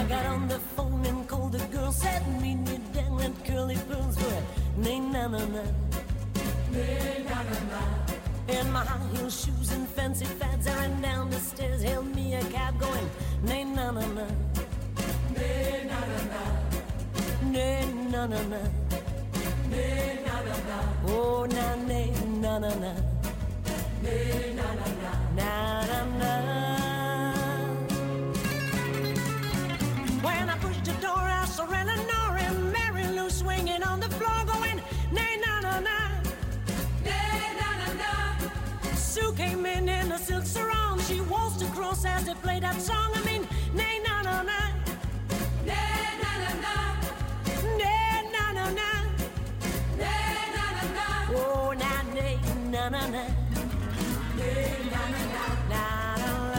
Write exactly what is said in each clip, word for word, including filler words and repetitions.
got on the phone and called the girl, said meet me down at Curly Pearls where nay na na na, nay na na na. In my high heel shoes and fancy fads, I ran down the stairs, hailed me a cab going nay na na na, nay na na na, nay na na na, nay na na na. Oh na nay na na na, nay na na na, na na na. When I pushed the door, I saw Eleanor and Mary Lou swinging on the floor, going nay na na na, nay na na na. Sue came in in a silk sarong, she waltzed across as they played that song. I mean, nay na na na, nay na na na, nay na na na, nay na na na. Oh na nay na na na, nay na na na, na na na.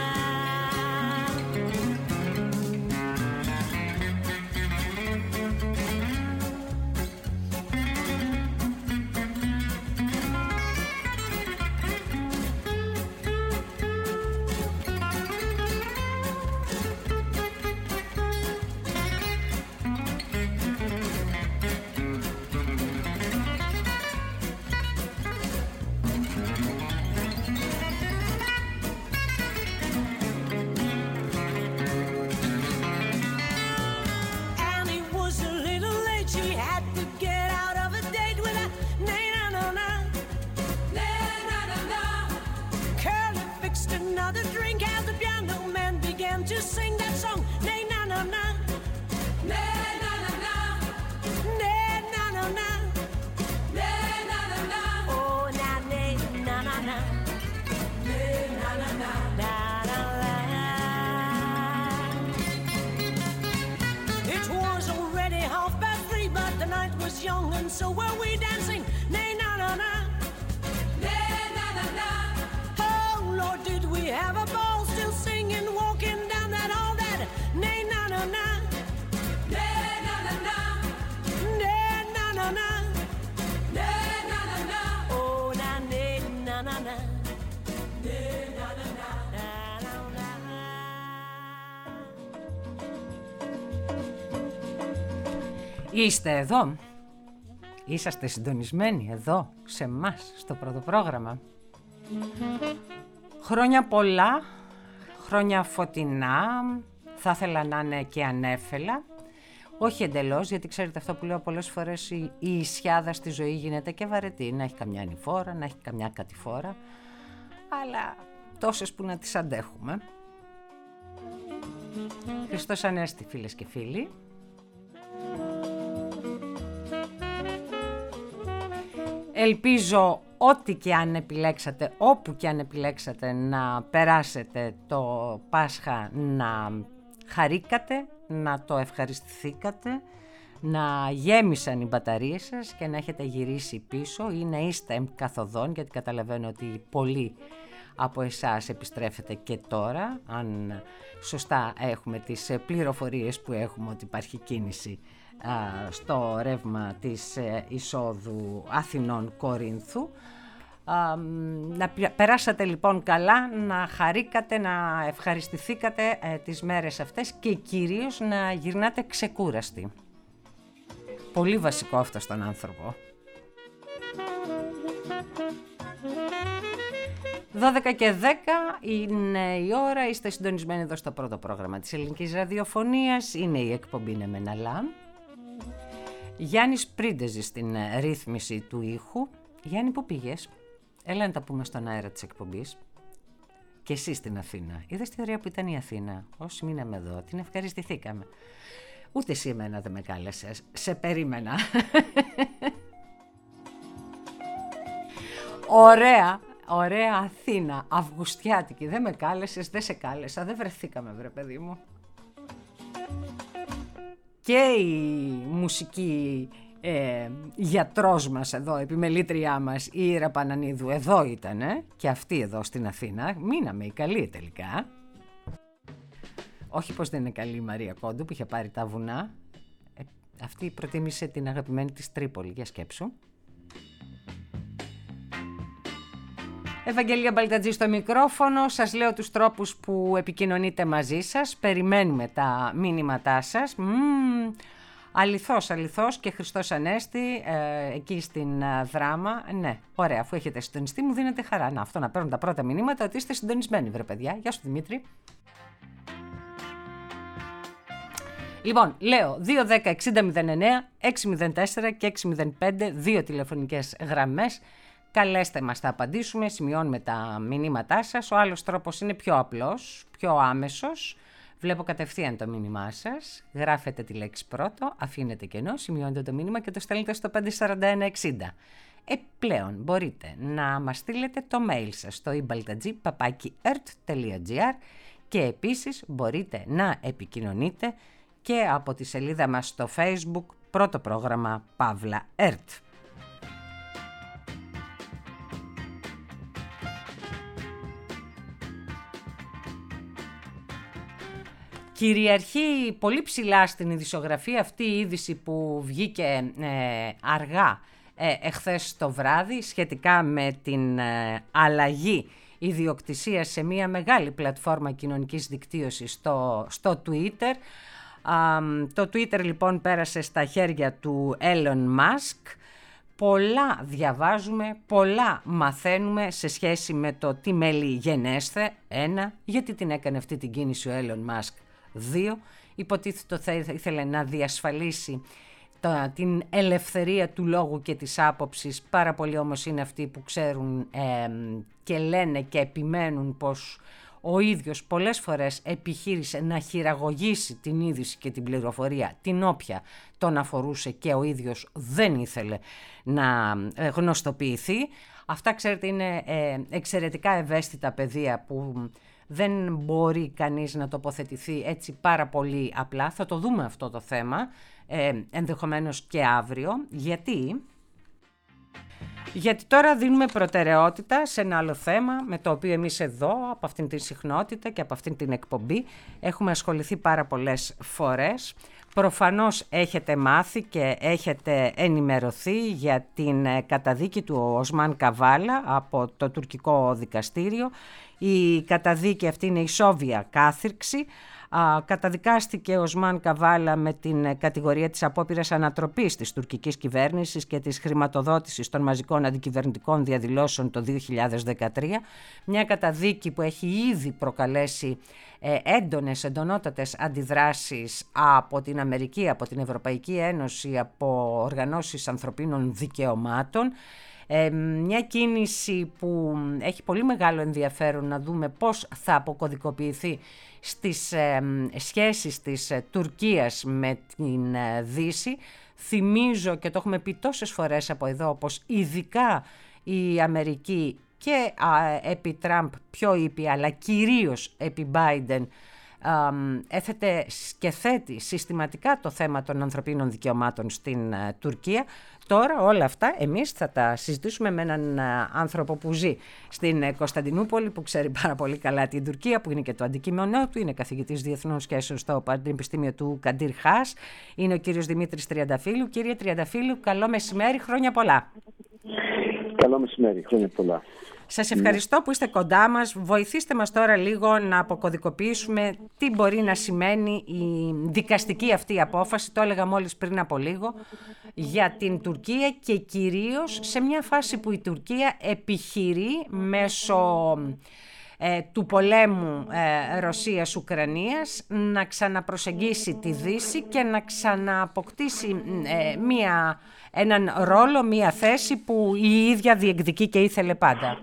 To sing that song, nay na na na, nay na na na, nay na na na, nay na na na. Oh na nay na na na, nay na na na, na na na. It was already half past three, but the night was young and so were we dancing. Nay na na na, nay na na na. Oh Lord, did we have a ball, still singing, walking down that all that. Nay na na na, nay na na na, nay na na na, nay na na na. Oh na nay na na na, nay na na na, na na na. Είστε εδώ, είσαστε συντονισμένοι εδώ σε εμάς στο πρώτο πρόγραμμα. Χρόνια πολλά, χρόνια φωτεινά, θα ήθελα να είναι και ανέφελα. Όχι εντελώς, γιατί ξέρετε αυτό που λέω πολλές φορές, η, η ισιάδα στη ζωή γίνεται και βαρετή. Να έχει καμιά ανηφόρα, να έχει καμιά κατηφόρα, αλλά τόσες που να τις αντέχουμε. Χριστός Ανέστη, φίλες και φίλοι. Ελπίζω ό,τι και αν επιλέξατε, όπου και αν επιλέξατε να περάσετε το Πάσχα, να χαρήκατε, να το ευχαριστηθήκατε, να γέμισαν οι μπαταρίες σας και να έχετε γυρίσει πίσω ή να είστε καθοδόν, γιατί καταλαβαίνω ότι πολλοί από εσάς επιστρέφετε και τώρα, αν σωστά έχουμε τις πληροφορίες που έχουμε ότι υπάρχει κίνηση στο ρεύμα της εισόδου Αθηνών-Κορίνθου. Να περάσατε λοιπόν καλά, να χαρήκατε, να ευχαριστηθήκατε τις μέρες αυτές και κυρίως να γυρνάτε ξεκούραστοι. Πολύ βασικό αυτό στον άνθρωπο. δώδεκα και δέκα είναι η ώρα, είστε συντονισμένοι εδώ στο πρώτο πρόγραμμα της ελληνικής ραδιοφωνίας, είναι η εκπομπή «Ναι μεν αλλά». Γιάννης Πρίντεζης στην ρύθμιση του ήχου. Γιάννη, πού πήγες? Έλα να τα πούμε στον αέρα της εκπομπής. Και εσύ στην Αθήνα. Είδες τι ωραία που ήταν η Αθήνα? Όσοι μείναμε εδώ, την ευχαριστηθήκαμε. Ούτε εσύ εμένα δεν με κάλεσες. Σε περίμενα. Ωραία, ωραία Αθήνα. Αυγουστιάτικη. Δεν με κάλεσες, δεν σε κάλεσα. Δεν βρεθήκαμε, βρε παιδί μου. Και η μουσική ε, γιατρός μας εδώ, επιμελήτριά μας, η Ήρα Πανανίδου, εδώ ήταν ε, και αυτή εδώ στην Αθήνα. Μείναμε η καλή τελικά. Όχι πως δεν είναι καλή η Μαρία Κόντου που είχε πάρει τα βουνά. Ε, αυτή προτίμησε την αγαπημένη της Τρίπολη, για σκέψου. Ευαγγελία Μπαλτατζή στο μικρόφωνο. Σας λέω τους τρόπους που επικοινωνείτε μαζί σας. Περιμένουμε τα μήνυματά σας. Μμμ, αληθώς, αληθώς και Χριστός Ανέστη, ε, εκεί στην ε, Δράμα. Ναι, ωραία, αφού έχετε συντονιστεί μου δίνετε χαρά. Να, αυτό να παίρνουν τα πρώτα μηνύματα ότι είστε συντονισμένοι, βρε παιδιά. Γεια σου Δημήτρη. Λοιπόν, λέω δύο δέκα εξήντα μηδέν εννέα έξι μηδέν τέσσερα και έξι μηδέν πέντε, δύο τηλεφωνικές γραμμές. Καλέστε μας, θα απαντήσουμε, σημειώνουμε τα μηνύματά σας. Ο άλλος τρόπος είναι πιο απλός, πιο άμεσος. Βλέπω κατευθείαν το μήνυμά σας. Γράφετε τη λέξη πρώτο, αφήνετε κενό, σημειώνετε το μήνυμα και το στέλνετε στο πέντε τέσσερα ένα εξήντα. Επιπλέον μπορείτε να μας στείλετε το mail σας στο ibaltadji παπάκι ert τελεία gr και επίσης μπορείτε να επικοινωνείτε και από τη σελίδα μας στο Facebook, πρώτο πρόγραμμα Παύλα ΕΡΤ. Κυριαρχεί πολύ ψηλά στην ειδησιογραφία αυτή η είδηση που βγήκε ε, αργά ε, εχθές το βράδυ σχετικά με την ε, αλλαγή ιδιοκτησίας σε μια μεγάλη πλατφόρμα κοινωνικής δικτύωσης στο, στο Twitter. Uh, το Twitter λοιπόν πέρασε στα χέρια του Elon Musk. Πολλά διαβάζουμε, πολλά μαθαίνουμε σε σχέση με το τι μέλη γενέσθε. Ένα, γιατί την έκανε αυτή την κίνηση ο Elon Musk. Δύο, υποτίθεται θα ήθελε να διασφαλίσει το, την ελευθερία του λόγου και της άποψης. Πάρα πολλοί όμως είναι αυτοί που ξέρουν ε, και λένε και επιμένουν πως ο ίδιος πολλές φορές επιχείρησε να χειραγωγήσει την είδηση και την πληροφορία, την όποια τον αφορούσε και ο ίδιος δεν ήθελε να γνωστοποιηθεί. Αυτά, ξέρετε, είναι εξαιρετικά ευαίσθητα πεδία που δεν μπορεί κανείς να τοποθετηθεί έτσι πάρα πολύ απλά. Θα το δούμε αυτό το θέμα, ενδεχομένως και αύριο, γιατί... Γιατί τώρα δίνουμε προτεραιότητα σε ένα άλλο θέμα με το οποίο εμείς εδώ από αυτήν την συχνότητα και από αυτήν την εκπομπή έχουμε ασχοληθεί πάρα πολλές φορές. Προφανώς έχετε μάθει και έχετε ενημερωθεί για την καταδίκη του Οσμάν Καβάλα από το τουρκικό δικαστήριο. Η καταδίκη αυτή είναι ισόβια κάθυρξη. Α, καταδικάστηκε ο Οσμάν Καβάλα με την κατηγορία της απόπειρας ανατροπής της τουρκικής κυβέρνησης και της χρηματοδότησης των μαζικών αντικυβερνητικών διαδηλώσεων το δύο χιλιάδες δεκατρία. Μια καταδίκη που έχει ήδη προκαλέσει ε, έντονες, εντονότατες αντιδράσεις από την Αμερική, από την Ευρωπαϊκή Ένωση, από οργανώσεις ανθρωπίνων δικαιωμάτων. Ε, μια κίνηση που έχει πολύ μεγάλο ενδιαφέρον να δούμε πώς θα αποκωδικοποιηθεί στις ε, σχέσεις της ε, Τουρκίας με την ε, Δύση. Θυμίζω και το έχουμε πει τόσες φορές από εδώ πως ειδικά η Αμερική και α, επί Τραμπ πιο ήπια αλλά κυρίως επί Biden έθετε και θέτει συστηματικά το θέμα των ανθρωπίνων δικαιωμάτων στην uh, Τουρκία. Τώρα όλα αυτά εμείς θα τα συζητήσουμε με έναν uh, άνθρωπο που ζει στην uh, Κωνσταντινούπολη, που ξέρει πάρα πολύ καλά την Τουρκία, που είναι και το αντικείμενό του, είναι καθηγητής διεθνών σχέσεων στο Πανεπιστήμιο του Καντήρ Χάς. Είναι ο κύριος Δημήτρης Τριανταφύλου. Κύριε Τριανταφύλου, καλό μεσημέρι, χρόνια πολλά. Καλό μεσημέρι, χρόνια πολλά. Σας ευχαριστώ που είστε κοντά μας. Βοηθήστε μας τώρα λίγο να αποκωδικοποιήσουμε τι μπορεί να σημαίνει η δικαστική αυτή απόφαση, το έλεγα μόλις πριν από λίγο, για την Τουρκία και κυρίως σε μια φάση που η Τουρκία επιχειρεί μέσω ε, του πολέμου ε, Ρωσίας-Ουκρανίας να ξαναπροσεγγίσει τη Δύση και να ξανααποκτήσει ε, μια... έναν ρόλο, μία θέση που η ίδια διεκδικεί και ήθελε πάντα.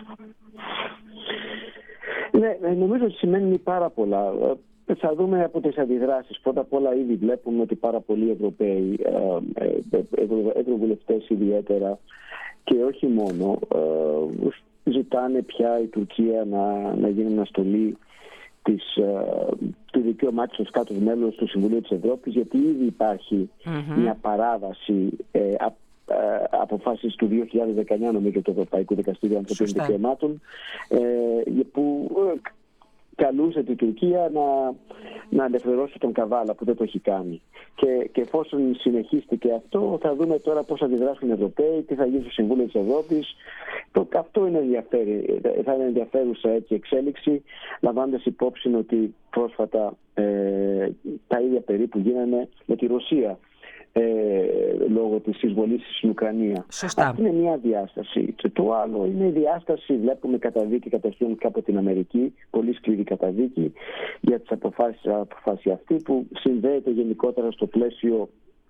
Ναι, νομίζω ότι σημαίνει πάρα πολλά. Θα δούμε από τις αντιδράσεις. Πρώτα απ' όλα ήδη βλέπουμε ότι πάρα πολλοί Ευρωπαίοι, ευρωβουλευτές ιδιαίτερα και όχι μόνο, ζητάνε πια η Τουρκία να, να γίνει αναστολή της, του δικαίωμά της ως κάτω μέλος του Συμβουλίου της Ευρώπης, γιατί ήδη υπάρχει mm-hmm. μια παράβαση ε, α, ε, αποφάσεις του δύο χιλιάδες δεκαεννιά, νομίζω, του Ευρωπαϊκού Δικαστήριου Ανθρωπίνων Δικαιωμάτων, ε, που καλούσε την Τουρκία να, να ελευθερώσει τον Καβάλα, που δεν το έχει κάνει. Και, και εφόσον συνεχίστηκε αυτό, θα δούμε τώρα πώς θα αντιδράσουν οι Ευρωπαίοι, τι θα γίνει στο Συμβούλιο της Ευρώπης. Το, αυτό είναι ενδιαφέρει, θα είναι ενδιαφέρουσα έτσι εξέλιξη, λαμβάνοντας υπόψη ότι πρόσφατα ε, τα ίδια περίπου γίνανε με τη Ρωσία. Ε, λόγω της εισβολής στην Ουκρανία. Σωστά. Αυτή είναι μια διάσταση. Και το άλλο είναι η διάσταση, βλέπουμε καταδίκη κατευθείαν από την Αμερική, πολύ σκληρή καταδίκη για τις αποφάσεις, αποφάσεις αυτή, που συνδέεται γενικότερα στο πλαίσιο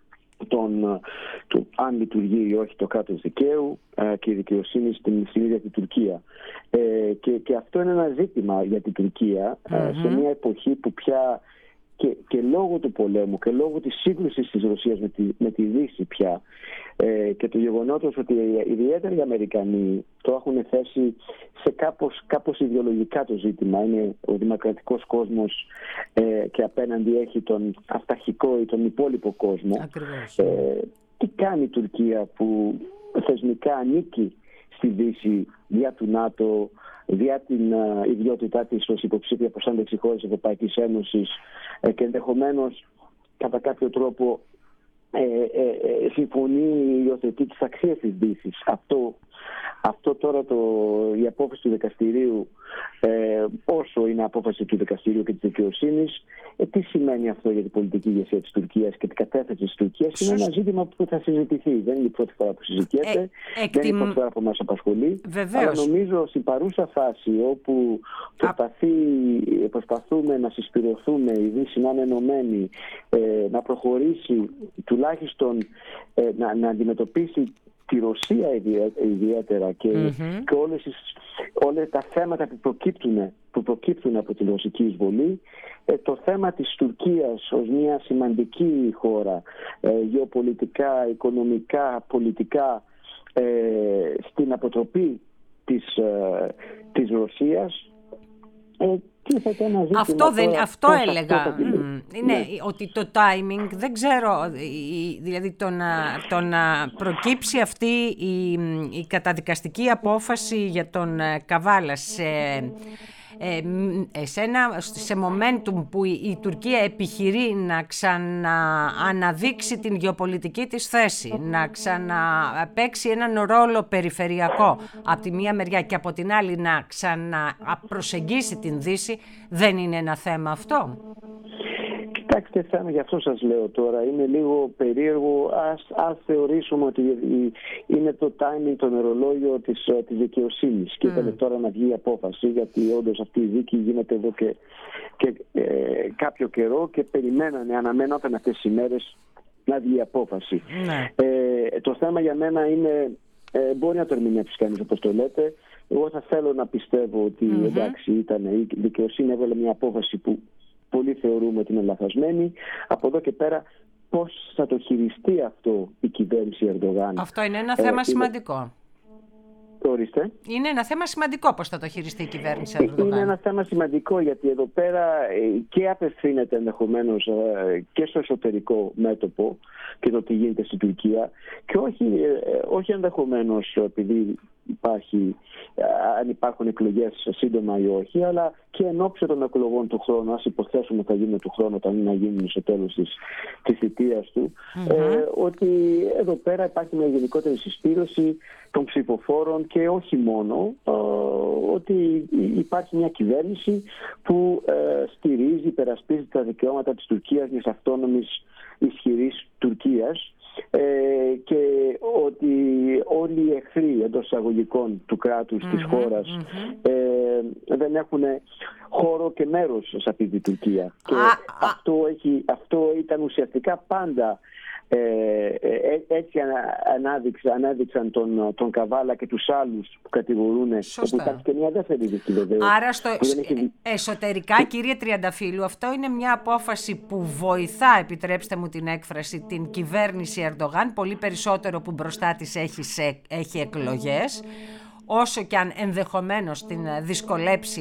των, του αν λειτουργεί ή όχι το κράτος δικαίου ε, και η δικαιοσύνη στην, στην ίδια την Τουρκία. Ε, και, και αυτό είναι ένα ζήτημα για την Τουρκία mm-hmm. ε, σε μια εποχή που πια Και, και λόγω του πολέμου και λόγω της σύγκρουσης της Ρωσίας με τη, με τη Δύση πια ε, και το γεγονότος ότι ιδιαίτερα οι Αμερικανοί το έχουν θέσει σε κάπως, κάπως ιδεολογικά το ζήτημα. Είναι ο δημοκρατικός κόσμος ε, και απέναντι έχει τον αυταρχικό ή τον υπόλοιπο κόσμο. Ε, τι κάνει η Τουρκία που θεσμικά ανήκει στη Δύση δια του ΝΑΤΟ, δια την uh, ιδιότητά της ως υποψήφια προς ένταξη χώρας της Ευρωπαϊκής Ένωσης ε, και ενδεχομένως κατά κάποιο τρόπο ε, ε, ε, συμφωνεί, υιοθετεί τις αξίες της Δύσης. Αυτό, αυτό τώρα το, η απόφαση του δικαστηρίου, ε, όσο είναι απόφαση του δικαστηρίου και της δικαιοσύνης, ε, τι σημαίνει αυτό για την πολιτική ηγεσία της Τουρκίας και την κατεύθυνση της Τουρκίας? Είναι ένα ζήτημα που θα συζητηθεί. Δεν είναι η πρώτη φορά που συζητιέται, ε, εκτιμ... δεν είναι η πρώτη φορά που μας απασχολεί. Βεβαίως. Αλλά νομίζω στην παρούσα φάση όπου προσπαθεί, προσπαθούμε να συσπηρωθούμε, η Δύση να είναι ενωμένη, ε, να προχωρήσει τουλάχιστον ε, να, να αντιμετωπίσει τη Ρωσία ιδιαίτερα και, mm-hmm. και όλες, όλες τα θέματα που προκύπτουν, που προκύπτουν από τη ρωσική εισβολή, ε, το θέμα της Τουρκίας ως μια σημαντική χώρα ε, γεωπολιτικά, οικονομικά, πολιτικά ε, στην αποτροπή της, ε, της Ρωσίας, ε, αυτό, δεν, αυτό έλεγα, αυτό mm, είναι ναι. ότι το timing, δεν ξέρω, δηλαδή το να, το να προκύψει αυτή η, η καταδικαστική απόφαση για τον Καβάλα σε, σε, ένα, σε momentum που η, η Τουρκία επιχειρεί να ξανααναδείξει την γεωπολιτική της θέση, να ξαναπαίξει έναν ρόλο περιφερειακό από τη μία μεριά και από την άλλη να ξαναπροσεγγίσει την Δύση, δεν είναι ένα θέμα αυτό? Κοιτάξτε, θέμα, γι' αυτό σας λέω τώρα, είναι λίγο περίεργο. Ας, ας θεωρήσουμε ότι είναι το timing, το νερολόγιο της, της δικαιοσύνης. Mm. Και ήταν τώρα να βγει η απόφαση, γιατί όντως αυτή η δίκη γίνεται εδώ και, και ε, κάποιο καιρό και περιμένανε, αναμένονταν αυτές τις ημέρες να βγει η απόφαση. Mm. Ε, το θέμα για μένα είναι, ε, μπορεί να το ερμηνεύσει κανείς όπως το λέτε. Εγώ θα θέλω να πιστεύω ότι mm-hmm. εντάξει, ήταν, η δικαιοσύνη έβαλε μια απόφαση που πολλοί θεωρούμε ότι είναι λαθασμένη. Από εδώ και πέρα πώς θα το χειριστεί αυτό η κυβέρνηση Ερντογάν? Αυτό είναι ένα θέμα ε, σημαντικό. Είναι... Ορίστε. Είναι ένα θέμα σημαντικό πώς θα το χειριστεί η κυβέρνηση Ερντογάν. Είναι ένα θέμα σημαντικό γιατί εδώ πέρα και απευθύνεται ενδεχομένως και στο εσωτερικό μέτωπο και το τι γίνεται στην Τουρκία και όχι, όχι ενδεχομένως επειδή υπάρχει, αν υπάρχουν εκλογές σύντομα ή όχι, αλλά και εν ώψη των εκλογών του χρόνου, ας υποθέσουμε θα γίνουν του χρόνου όταν να γίνουν στο τέλος της, της θητείας του, mm-hmm. ε, ότι εδώ πέρα υπάρχει μια γενικότερη συσπήρωση των ψηφοφόρων και όχι μόνο, ε, ότι υπάρχει μια κυβέρνηση που ε, στηρίζει, υπερασπίζει τα δικαιώματα της Τουρκίας, μιας αυτόνομης ισχυρής Τουρκίας, Ε, και ότι όλοι οι εχθροί εντός εισαγωγικών του κράτους, mm-hmm, της χώρας mm-hmm. ε, δεν έχουν χώρο και μέρος σε αυτή την Τουρκία. Και ah, αυτό, έχει, αυτό ήταν ουσιαστικά πάντα ε, ε, έτσι ανάδειξαν, ανάδειξαν τον, τον Καβάλα και τους άλλους που κατηγορούν, όπου υπάρχει και μια δεύτερη δίκη βεβαίως. Άρα στο έχει... εσωτερικά, κύριε Τριανταφύλλου, αυτό είναι μια απόφαση που βοηθά, επιτρέψτε μου την έκφραση, την κυβέρνηση Ερντογάν, πολύ περισσότερο που μπροστά της έχει, σε, έχει εκλογές, όσο και αν ενδεχομένως την δυσκολέψει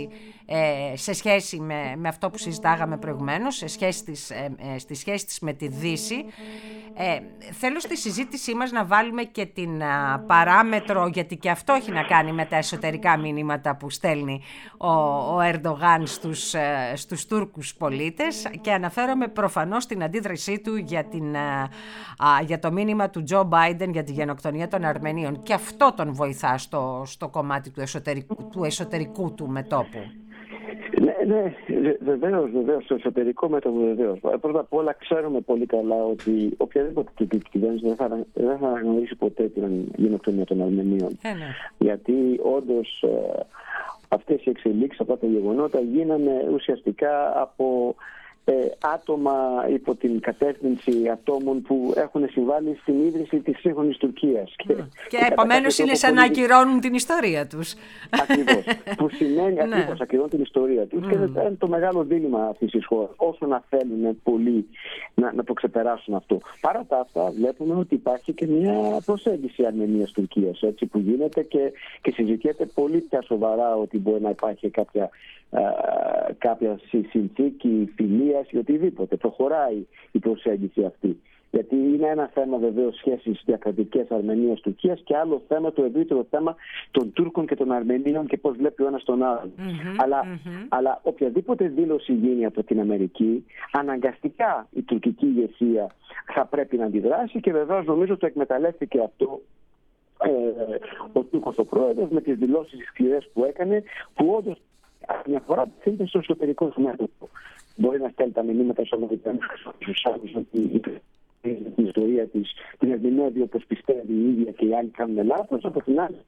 ε, σε σχέση με, με αυτό που συζητάγαμε προηγουμένως, σε σχέση της, ε, ε, στη σχέση της με τη Δύση. Ε, θέλω στη συζήτησή μας να βάλουμε και την α, παράμετρο, γιατί και αυτό έχει να κάνει με τα εσωτερικά μηνύματα που στέλνει ο, ο Ερντογάν στους, ε, στους Τούρκους πολίτες, και αναφέρομαι προφανώς στην αντίδρασή του για, την, α, α, για το μήνυμα του Τζο Μπάιντεν για τη γενοκτονία των Αρμενίων, και αυτό τον βοηθά στο, στο κομμάτι του εσωτερικού, του εσωτερικού του μετώπου. Ναι, ναι, βεβαίως, βεβαίως, στο εσωτερικό μέτωπο βεβαίως. Πρώτα απ' όλα ξέρουμε πολύ καλά ότι οποιαδήποτε τουρκική κυβέρνηση δεν θα, δεν θα αναγνωρίσει ποτέ την γενοκτονία των Αρμενίων. Ε, ναι. Γιατί όντως ε, αυτές οι εξελίξεις, αυτά τα γεγονότα γίνανε ουσιαστικά από ε, άτομα υπό την κατεύθυνση ατόμων που έχουν συμβάλει στην ίδρυση της σύγχρονης Τουρκίας. Mm. Και, και, και επομένως είναι σαν να ακυρώνουν την ιστορία τους. Ακριβώς. Που σημαίνει ακριβώς ακυρώνουν την ιστορία τους. Mm. Και είναι το μεγάλο δίλημμα αυτής της χώρας, όσο να θέλουν πολλοί να, να το ξεπεράσουν αυτό. Παρά τα αυτά, βλέπουμε ότι υπάρχει και μια προσέγγιση Αρμενίας-Τουρκίας, έτσι, που γίνεται και, και συζητιέται πολύ πια σοβαρά ότι μπορεί να υπάρχει κάποια, α, κάποια συνθήκη φιλίας ή οτιδήποτε. Προχωράει η προσέγγιση αυτή. Γιατί είναι ένα θέμα βεβαίως σχέσεις διακρατικές Αρμενίας-Τουρκίας και άλλο θέμα, το ευρύτερο θέμα των Τούρκων και των Αρμενίων και πώς βλέπει ο ένας τον άλλον. Mm-hmm, αλλά, mm-hmm. αλλά οποιαδήποτε δήλωση γίνει από την Αμερική, αναγκαστικά η τουρκική ηγεσία θα πρέπει να αντιδράσει, και βεβαίως νομίζω το εκμεταλλεύτηκε αυτό ε, ο Τούρκος ο πρόεδρος με τις δηλώσεις σκληρές που έκανε, που όντως μια φορά θέλει στο εσωτερικό του μέτωπο. Μπορεί να στέλνει τα μηνύματα στους Αμερικανούς και στους άλλους ότι την ιστορία της την ερμηνεύει όπως πιστεύει η ίδια και οι άλλοι κάνουν λάθος. Από την άλλη,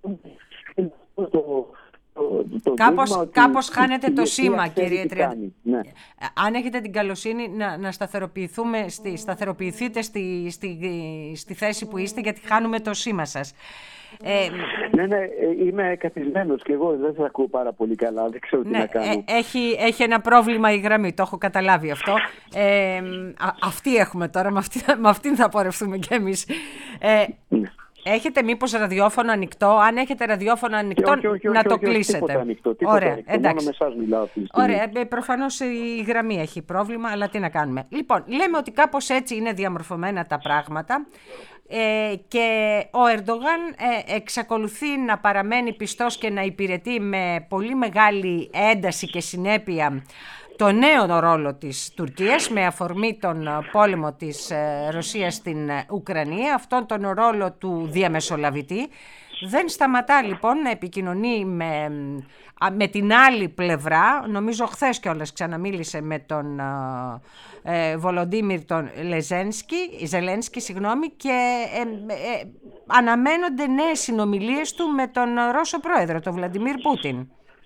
το, το, το κάπως, κάπως χάνεται το σήμα, κύριε Τριανταφυλλίδη. Ναι. Αν έχετε την καλοσύνη να, να σταθεροποιηθούμε, στη, σταθεροποιηθείτε στη, στη, στη θέση που είστε, γιατί χάνουμε το σήμα σας. Ε, ναι, ναι, είμαι καθισμένος και εγώ δεν σας ακούω πάρα πολύ καλά, δεν ξέρω τι ναι, να κάνω. Έχει, έχει ένα πρόβλημα η γραμμή, το έχω καταλάβει αυτό. Ε, α, αυτή έχουμε τώρα, με, αυτή, με αυτήν θα πορευτούμε κι εμείς. Ε, ναι. Έχετε μήπως ραδιόφωνο ανοιχτό? Αν έχετε ραδιόφωνο ανοιχτό, όχι, όχι, όχι, να όχι, το όχι, κλείσετε. Τίποτα ανοιχτό, τίποτα Ωραία, ανοιχτό. εντάξει. Μόνο με εσάς μιλάω αυτή τη στιγμή. Ωραία, προφανώς η γραμμή έχει πρόβλημα, αλλά τι να κάνουμε. Λοιπόν, λέμε ότι κάπως έτσι είναι διαμορφωμένα τα πράγματα. Ε, και ο Ερντογάν ε, εξακολουθεί να παραμένει πιστός και να υπηρετεί με πολύ μεγάλη ένταση και συνέπεια το νέο ρόλο της Τουρκίας με αφορμή τον πόλεμο της ε, Ρωσίας στην Ουκρανία, αυτόν τον ρόλο του διαμεσολαβητή. Δεν σταματά λοιπόν να επικοινωνεί με, με την άλλη πλευρά. Νομίζω χθες κιόλας ξαναμίλησε με τον ε, Βολοντίμιρ τον Λεζένσκι, Ζελένσκι, συγγνώμη, και ε, ε, αναμένονται νέες συνομιλίες του με τον Ρώσο πρόεδρο, τον Βλαντιμίρ Πούτιν.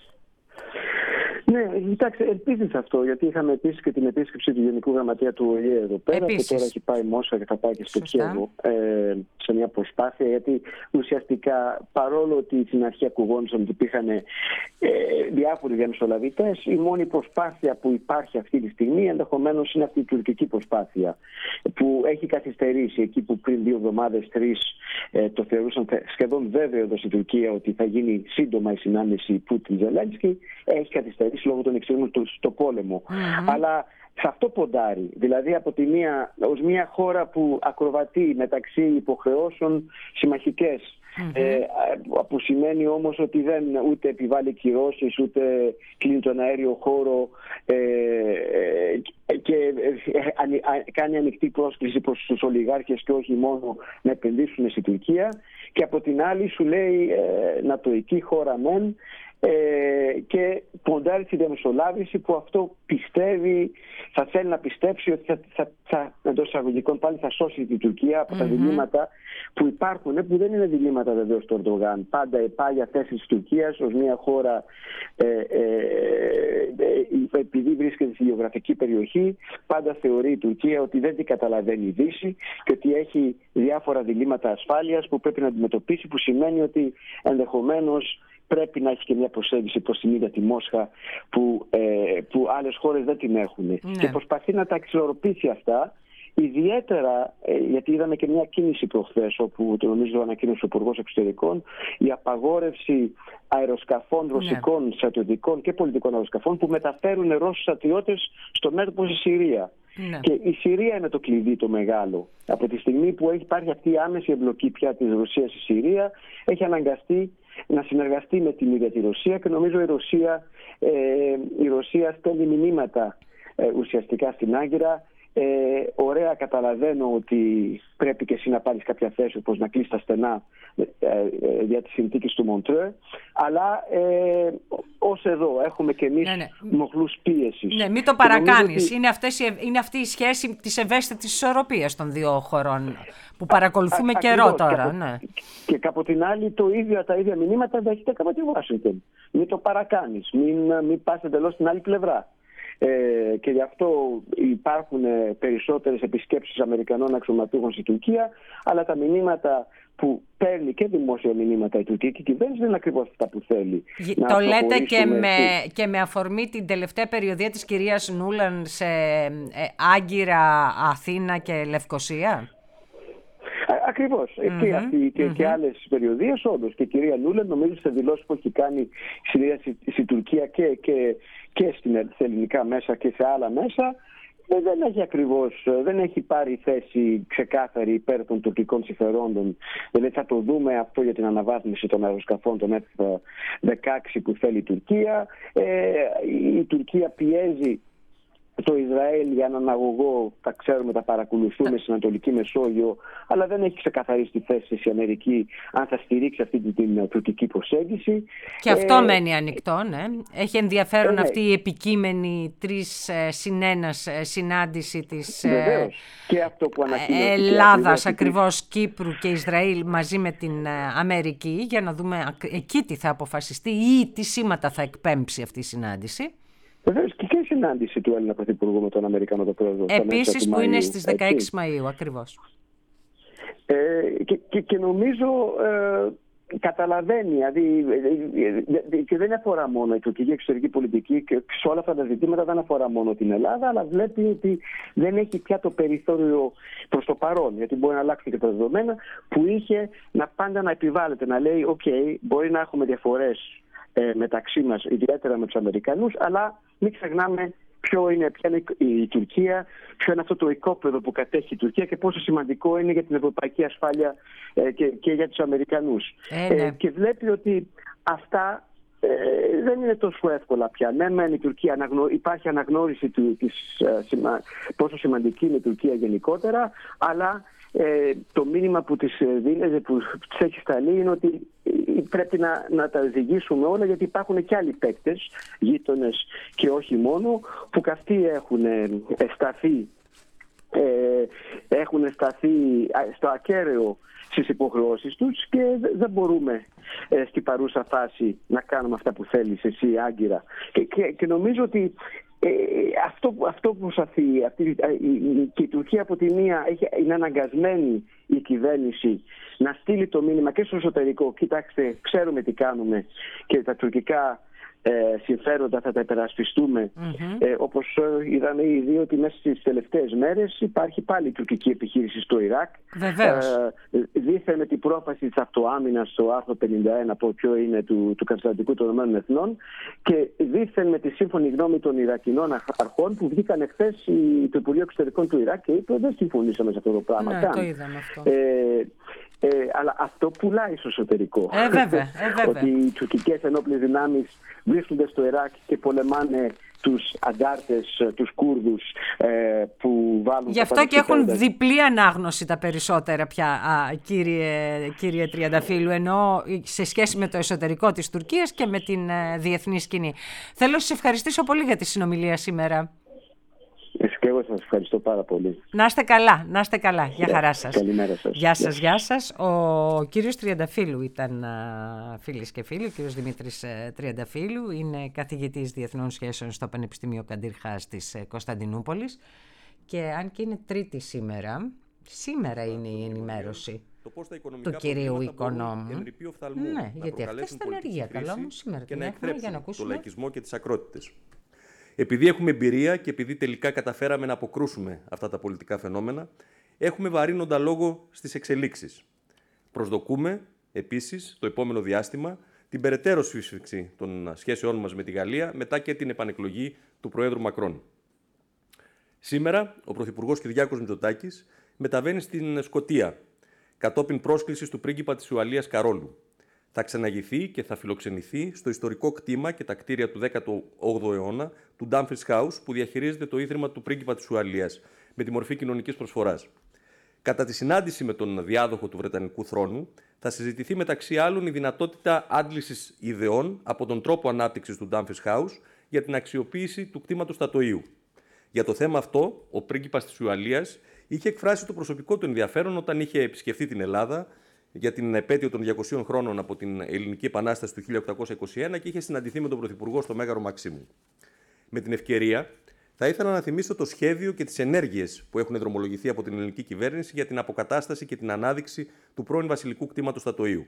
Ναι, κοιτάξτε, ελπίζεις αυτό, γιατί είχαμε επίσης και την επίσκεψη του Γενικού Γραμματέα του Ο Ε Ε εδώ πέρα, επίσης. Και τώρα έχει πάει Μόσχα και θα πάει και στο Κιέβο ε, σε μια προσπάθεια, γιατί ουσιαστικά παρόλο ότι στην αρχή ακουγόντουσαν ότι υπήρχαν ε, διάφοροι διαμεσολαβητές, η μόνη προσπάθεια που υπάρχει αυτή τη στιγμή ενδεχομένως είναι αυτή η τουρκική προσπάθεια, που έχει καθυστερήσει εκεί που πριν δύο εβδομάδες, τρεις ε, το θεωρούσαν σχεδόν βέβαιο εδώ στην Τουρκία ότι θα γίνει σύντομα η συνάντηση Πούτιν-Ζελένσκι, έχει καθυστερήσει λόγω των εξήγων του στο πόλεμο. Mm-hmm. Αλλά σε αυτό ποντάρει. Δηλαδή από τη μία, ως μια χώρα που ακροβατεί μεταξύ υποχρεώσεων συμμαχικές, mm-hmm. ε, που σημαίνει όμως ότι δεν ούτε επιβάλλει κυρώσεις, ούτε κλείνει τον αέριο χώρο ε, και ε, κάνει ανοιχτή πρόσκληση προς τους ολιγάρχες και όχι μόνο να επενδύσουν στην Τουρκία, και από την άλλη σου λέει ε, νατοϊκή χώρα μεν, Ε, και ποντάρει τη διαμεσολάβηση, που αυτό πιστεύει, θα θέλει να πιστέψει ότι θα, θα, θα εντός εισαγωγικών πάλι θα σώσει την Τουρκία από mm-hmm. τα διλήμματα που υπάρχουν, που δεν είναι διλήμματα βεβαίως του Ερντογάν. Πάντα η πάγια θέση της Τουρκίας ως μια χώρα ε, ε, ε, επειδή βρίσκεται στη γεωγραφική περιοχή, πάντα θεωρεί η Τουρκία ότι δεν την καταλαβαίνει η Δύση και ότι έχει διάφορα διλήμματα ασφάλειας που πρέπει να αντιμετωπίσει, που σημαίνει ότι ενδεχομένως πρέπει να έχει και μια προσέγγιση προς την ίδια τη Μόσχα που, ε, που άλλες χώρες δεν την έχουν. Ναι. Και προσπαθεί να τα εξισορροπήσει αυτά, ιδιαίτερα ε, γιατί είδαμε και μια κίνηση προχθές, όπου το νομίζω ανακοίνωσε ο Υπουργός Εξωτερικών, η απαγόρευση αεροσκαφών ρωσικών ναι. στρατιωτικών και πολιτικών αεροσκαφών που μεταφέρουν Ρώσους στρατιώτες στο μέτωπο στη Συρία. Ναι. Και η Συρία είναι το κλειδί το μεγάλο. Από τη στιγμή που έχει υπάρχει αυτή η άμεση εμπλοκή πια της Ρωσίας στη Συρία, έχει αναγκαστεί να συνεργαστεί με την ίδια τη Ρωσία και νομίζω η Ρωσία, ε, η Ρωσία στέλνει μηνύματα ε, ουσιαστικά στην Άγκυρα. Ε, ωραία, καταλαβαίνω ότι πρέπει και εσύ να πάρεις κάποια θέση, όπως να κλείσει τα στενά ε, ε, για τις συνθήκες του Μοντρέ, αλλά ε, ως εδώ έχουμε και εμείς ναι, ναι. μοχλούς πίεσης. Ναι, μην το παρακάνεις. Ότι... Είναι, αυτές, είναι αυτή η σχέση της ευαίσθητης ισορροπίας των δύο χωρών που παρακολουθούμε α, καιρό ακριβώς, τώρα. Και από, ναι. και από την άλλη το ίδιο, τα ίδια μηνύματα δέχεται από τη Ουάσιγκτον. Μην το παρακάνεις, μην, μην πας εντελώς στην άλλη πλευρά. Ε, και γι' αυτό υπάρχουν περισσότερες επισκέψεις Αμερικανών αξιωματούχων στην Τουρκία, αλλά τα μηνύματα που παίρνει και δημόσια μηνύματα η τουρκική κυβέρνηση δεν είναι ακριβώς αυτά που θέλει. Το λέτε και με, και με αφορμή την τελευταία περιοδία της κυρίας Νούλαν σε ε, Άγκυρα, Αθήνα και Λευκοσία. Ακριβώς. Mm-hmm. Και αυτή και, mm-hmm. και άλλες περιοδίες όντως. Και η κυρία Νούλαν, νομίζω σε δηλώσεις που έχει κάνει η Συρία στην Τουρκία και, και, και στην ελληνικά μέσα και σε άλλα μέσα, δεν έχει ακριβώς, δεν έχει πάρει θέση ξεκάθαρη υπέρ των τουρκικών συμφερόντων. Δηλαδή θα το δούμε αυτό για την αναβάθμιση των αεροσκαφών των εφ δεκαέξι που θέλει η Τουρκία. Ε, η Τουρκία πιέζει το Ισραήλ για έναν αγωγό, τα ξέρουμε, τα παρακολουθούμε στην Ανατολική Μεσόγειο, αλλά δεν έχει ξεκαθαρίσει τη θέση της η Αμερική αν θα στηρίξει αυτή την, την τουρκική προσέγγιση. Και αυτό ε, μένει ανοιχτό, ναι. Έχει ενδιαφέρον ε, αυτή η επικείμενη τρεις ε, συν ένας ε, συνάντηση της ε, και αυτό που ε, Ελλάδας, ακριβώς Κύπρου και Ισραήλ μαζί με την ε, Αμερική, για να δούμε εκεί τι θα αποφασιστεί ή τι σήματα θα εκπέμψει αυτή η συνάντηση. Βεβαίως και η συνάντηση του Έλληνα Πρωθυπουργού με τον Αμερικανό το πρόεδρο. Επίσης που είναι στις δεκαέξι Μαΐου, ακριβώς. Ε, και, και, και νομίζω ε, καταλαβαίνει, δηλαδή, και δεν αφορά μόνο η τουρκική εξωτερική πολιτική και σε όλα αυτά τα ζητήματα δεν αφορά μόνο την Ελλάδα, αλλά βλέπει ότι δεν έχει πια το περιθώριο προς το παρόν, γιατί μπορεί να αλλάξουν και τα δεδομένα που είχε να πάντα να επιβάλλεται, να λέει, οκ, okay, μπορεί να έχουμε διαφορές ε, μεταξύ μας, ιδιαίτερα με τους Αμερικανούς, αλλά μην ξεχνάμε ποιο είναι, ποια είναι η Τουρκία, ποιο είναι αυτό το οικόπεδο που κατέχει η Τουρκία και πόσο σημαντικό είναι για την ευρωπαϊκή ασφάλεια ε, και, και για τους Αμερικανούς. Ε, ναι. ε, και βλέπει ότι αυτά ε, δεν είναι τόσο εύκολα πια. Ναι, μεν η Τουρκία αναγνω... υπάρχει αναγνώριση του, της, ε, σημα... πόσο σημαντική είναι η Τουρκία γενικότερα, αλλά ε, το μήνυμα που της δίνεται, που της έχει σταλεί, είναι ότι πρέπει να, να τα ζυγίσουμε όλα, γιατί υπάρχουν και άλλοι παίκτες, γείτονες και όχι μόνο, που και αυτοί έχουν σταθεί, ε, έχουν σταθεί στο ακέραιο στις υποχρεώσεις τους και δεν μπορούμε ε, στην παρούσα φάση να κάνουμε αυτά που θέλεις εσύ, Άγκυρα. Και, και, και νομίζω ότι ε, αυτό, αυτό που προσπαθεί αυτή, και η Τουρκία από τη μία έχει, είναι αναγκασμένη η κυβέρνηση να στείλει το μήνυμα και στο εσωτερικό, κοιτάξτε, ξέρουμε τι κάνουμε και τα τουρκικά ε, συμφέροντα θα τα υπερασπιστούμε. Mm-hmm. Ε, όπως ε, είδαμε ήδη ότι μέσα στις τελευταίες μέρες υπάρχει πάλι τουρκική επιχείρηση στο Ιράκ. Βεβαίως. Ε, δήθεν με την πρόφαση της αυτοάμυνας στο άρθρο πενήντα ένα, από ποιο είναι του, του Καταστατικού των Ηνωμένων Εθνών, και δήθεν με τη σύμφωνη γνώμη των Ιρακινών αρχών που βγήκαν εχθές το Υπουργείο Εξωτερικών του Ιράκ και είπε δεν συμφωνήσαμε σε αυτό το πράγμα. Ναι, καν. Το είδαμε αυτό. Ε, Ε, αλλά αυτό πουλάει στο εσωτερικό. Ε, βέβαια, ε, βέβαια. Ότι οι τουρκικές ενόπλες δυνάμεις βρίσκονται στο Ιράκ και πολεμάνε τους αντάρτες, τους Κούρδους ε, που βάλουν... Γι' αυτό και έχουν διπλή ανάγνωση τα περισσότερα πια, α, κύριε, κύριε Τριανταφύλου, ενώ σε σχέση με το εσωτερικό της Τουρκίας και με την ε, διεθνή σκηνή. Θέλω να σας ευχαριστήσω πολύ για τη συνομιλία σήμερα. Και εγώ σας ευχαριστώ πάρα πολύ. Να είστε καλά, να είστε καλά. Γεια χαρά σας. Καλημέρα σας. Γεια σας, γεια σας. Ο κύριος Τριανταφύλου ήταν, φίλες και φίλοι, ο κύριος Δημήτρης Τριανταφύλου, είναι καθηγητής διεθνών σχέσεων στο Πανεπιστήμιο Καντήρ Χάς της Κωνσταντινούπολης, και αν και είναι Τρίτη σήμερα, σήμερα είναι η ενημέρωση του κυρίου Οικονόμου. Ναι, γιατί αυτές ήταν ενεργεία. Καλό μου σήμερα την έχουμε για να ακούσουμε. Το λαϊκισμό και τις ακρότητες. Επειδή έχουμε εμπειρία και επειδή τελικά καταφέραμε να αποκρούσουμε αυτά τα πολιτικά φαινόμενα, έχουμε βαρύνοντα λόγο στις εξελίξεις. Προσδοκούμε, επίσης, το επόμενο διάστημα, την περαιτέρω σύσφυξη των σχέσεών μας με τη Γαλλία μετά και την επανεκλογή του Προέδρου Μακρόν. Σήμερα, ο Πρωθυπουργός Κυριάκος Μητσοτάκης μεταβαίνει στην Σκωτία, κατόπιν πρόσκλησης του πρίγκιπα της Ουαλίας Καρόλου. Θα ξαναγηθεί και θα φιλοξενηθεί στο ιστορικό κτήμα και τα κτίρια του δέκατου όγδοου αιώνα του Dumfries House, που διαχειρίζεται το Ίδρυμα του Πρίγκιπα της Ουαλίας, με τη μορφή κοινωνικής προσφοράς. Κατά τη συνάντηση με τον διάδοχο του Βρετανικού θρόνου, θα συζητηθεί μεταξύ άλλων η δυνατότητα άντλησης ιδεών από τον τρόπο ανάπτυξης του Dumfries House για την αξιοποίηση του κτήματος Τατοΐου. Για το θέμα αυτό, ο πρίγκιπας της Ουαλίας είχε εκφράσει το προσωπικό του ενδιαφέρον όταν είχε επισκεφθεί την Ελλάδα για την επέτειο των διακοσίων χρόνων από την Ελληνική Επανάσταση του χίλια οκτακόσια είκοσι ένα και είχε συναντηθεί με τον Πρωθυπουργό στο Μέγαρο Μαξίμου. Με την ευκαιρία, θα ήθελα να θυμίσω το σχέδιο και τις ενέργειες που έχουν δρομολογηθεί από την ελληνική κυβέρνηση για την αποκατάσταση και την ανάδειξη του πρώην βασιλικού κτήματος Τατοΐου.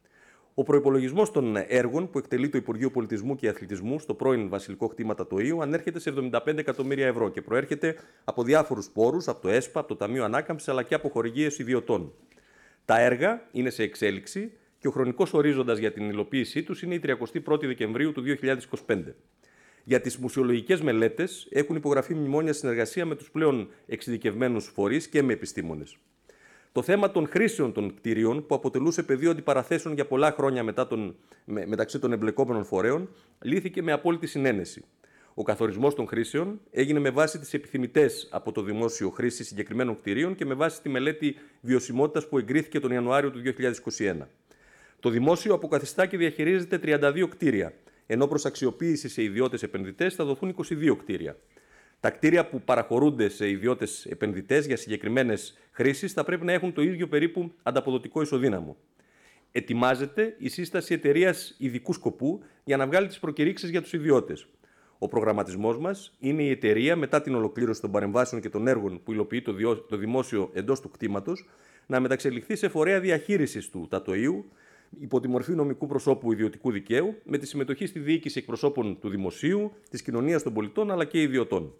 Ο προϋπολογισμός των έργων που εκτελεί το Υπουργείο Πολιτισμού και Αθλητισμού στο πρώην βασιλικό κτήμα Τατοΐου ανέρχεται σε εβδομήντα πέντε εκατομμύρια ευρώ και προέρχεται από διάφορους πόρους, από το ΕΣΠΑ, από το Ταμείο Ανάκαμψης αλλά και από χορηγίες ιδιωτών. Τα έργα είναι σε εξέλιξη και ο χρονικός ορίζοντας για την υλοποίησή τους είναι η τριαντάφυλλη πρώτη Δεκεμβρίου του δύο χιλιάδες είκοσι πέντε. Για τις μουσεολογικές μελέτες έχουν υπογραφεί μνημόνια συνεργασία με τους πλέον εξειδικευμένους φορείς και με επιστήμονες. Το θέμα των χρήσεων των κτηρίων, που αποτελούσε πεδίο αντιπαραθέσεων για πολλά χρόνια μετά τον, με, μεταξύ των εμπλεκόμενων φορέων, λύθηκε με απόλυτη συνένεση. Ο καθορισμός των χρήσεων έγινε με βάση τις επιθυμητές από το δημόσιο χρήση συγκεκριμένων κτηρίων και με βάση τη μελέτη βιωσιμότητας που εγκρίθηκε τον Ιανουάριο του δύο χιλιάδες είκοσι ένα. Το δημόσιο αποκαθιστά και διαχειρίζεται τριάντα δύο κτίρια, ενώ προς αξιοποίηση σε ιδιώτες επενδυτές θα δοθούν είκοσι δύο κτίρια. Τα κτίρια που παραχωρούνται σε ιδιώτες επενδυτές για συγκεκριμένες χρήσεις θα πρέπει να έχουν το ίδιο περίπου ανταποδοτικό ισοδύναμο. Ετοιμάζεται η σύσταση εταιρείας ειδικού σκοπού για να βγάλει τις προκηρύξεις για τους ιδιώτες. Ο προγραμματισμός μας είναι η εταιρεία, μετά την ολοκλήρωση των παρεμβάσεων και των έργων που υλοποιεί το δημόσιο εντός του κτήματος, να μεταξελιχθεί σε φορέα διαχείρισης του Τατοΐου υπό τη μορφή νομικού προσώπου ιδιωτικού δικαίου, με τη συμμετοχή στη διοίκηση εκπροσώπων του δημοσίου, της κοινωνίας των πολιτών αλλά και ιδιωτών.